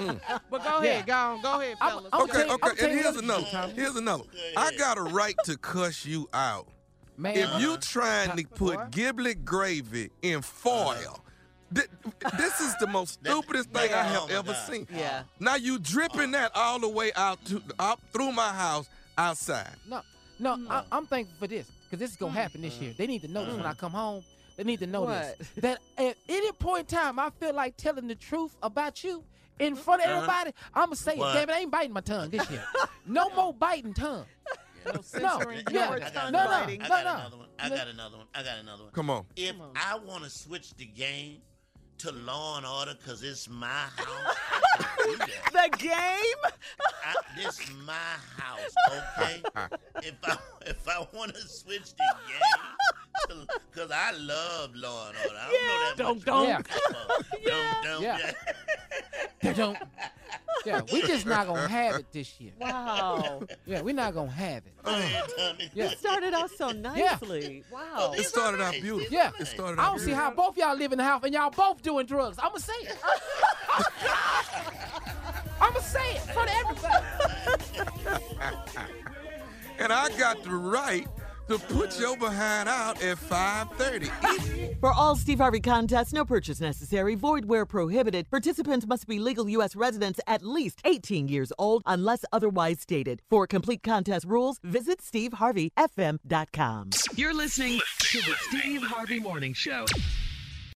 But go ahead, go on, go ahead, I'm- fellas. I'm Okay, tell you- okay, I'm telling and you here's what- another. Tommy. Here's another. I got a right to cuss you out. Man, If you trying to put What? giblet gravy in foil, thi- this is the most stupidest thing I have oh my ever God. seen. Yeah. Now you dripping that all the way out to out through my house outside. no, no, I, I'm thankful for this because this is going to happen this year. They need to know this when I come home. They need to know this. That at any point in time, I feel like telling the truth about you in front of Uh-huh. everybody. I'm going to say What? it. Damn it, I ain't biting my tongue this year. No more biting tongue. No No, censoring. yeah. I got No, another no, one. biting. I no, got no. another one. I got another one. I got another one. Come on. If I want to switch the game to Law and Order because it's my house, I can do that. The game? I, this is my house, okay? if I if I want to switch the game, because I love Law and Order. I don't know that Don't, much. don't. Yeah. Don't, don't. Yeah. Yeah. They don't. Yeah, we just not going to have it this year. Wow. Yeah, we're not going to have it. Go ahead, Tommy. Yeah. It started out so nicely. Wow. It started out beautiful. Yeah. It started I out don't see beautiful. how both y'all live in the house and y'all both doing drugs. I'm going to say it. I'm going to say it for everybody. And I got the right to put your behind out at five thirty. For all Steve Harvey contests, no purchase necessary, void where prohibited. Participants must be legal U S residents at least eighteen years old unless otherwise stated. For complete contest rules, visit steve harvey f m dot com. You're listening to the Steve Harvey Morning Show.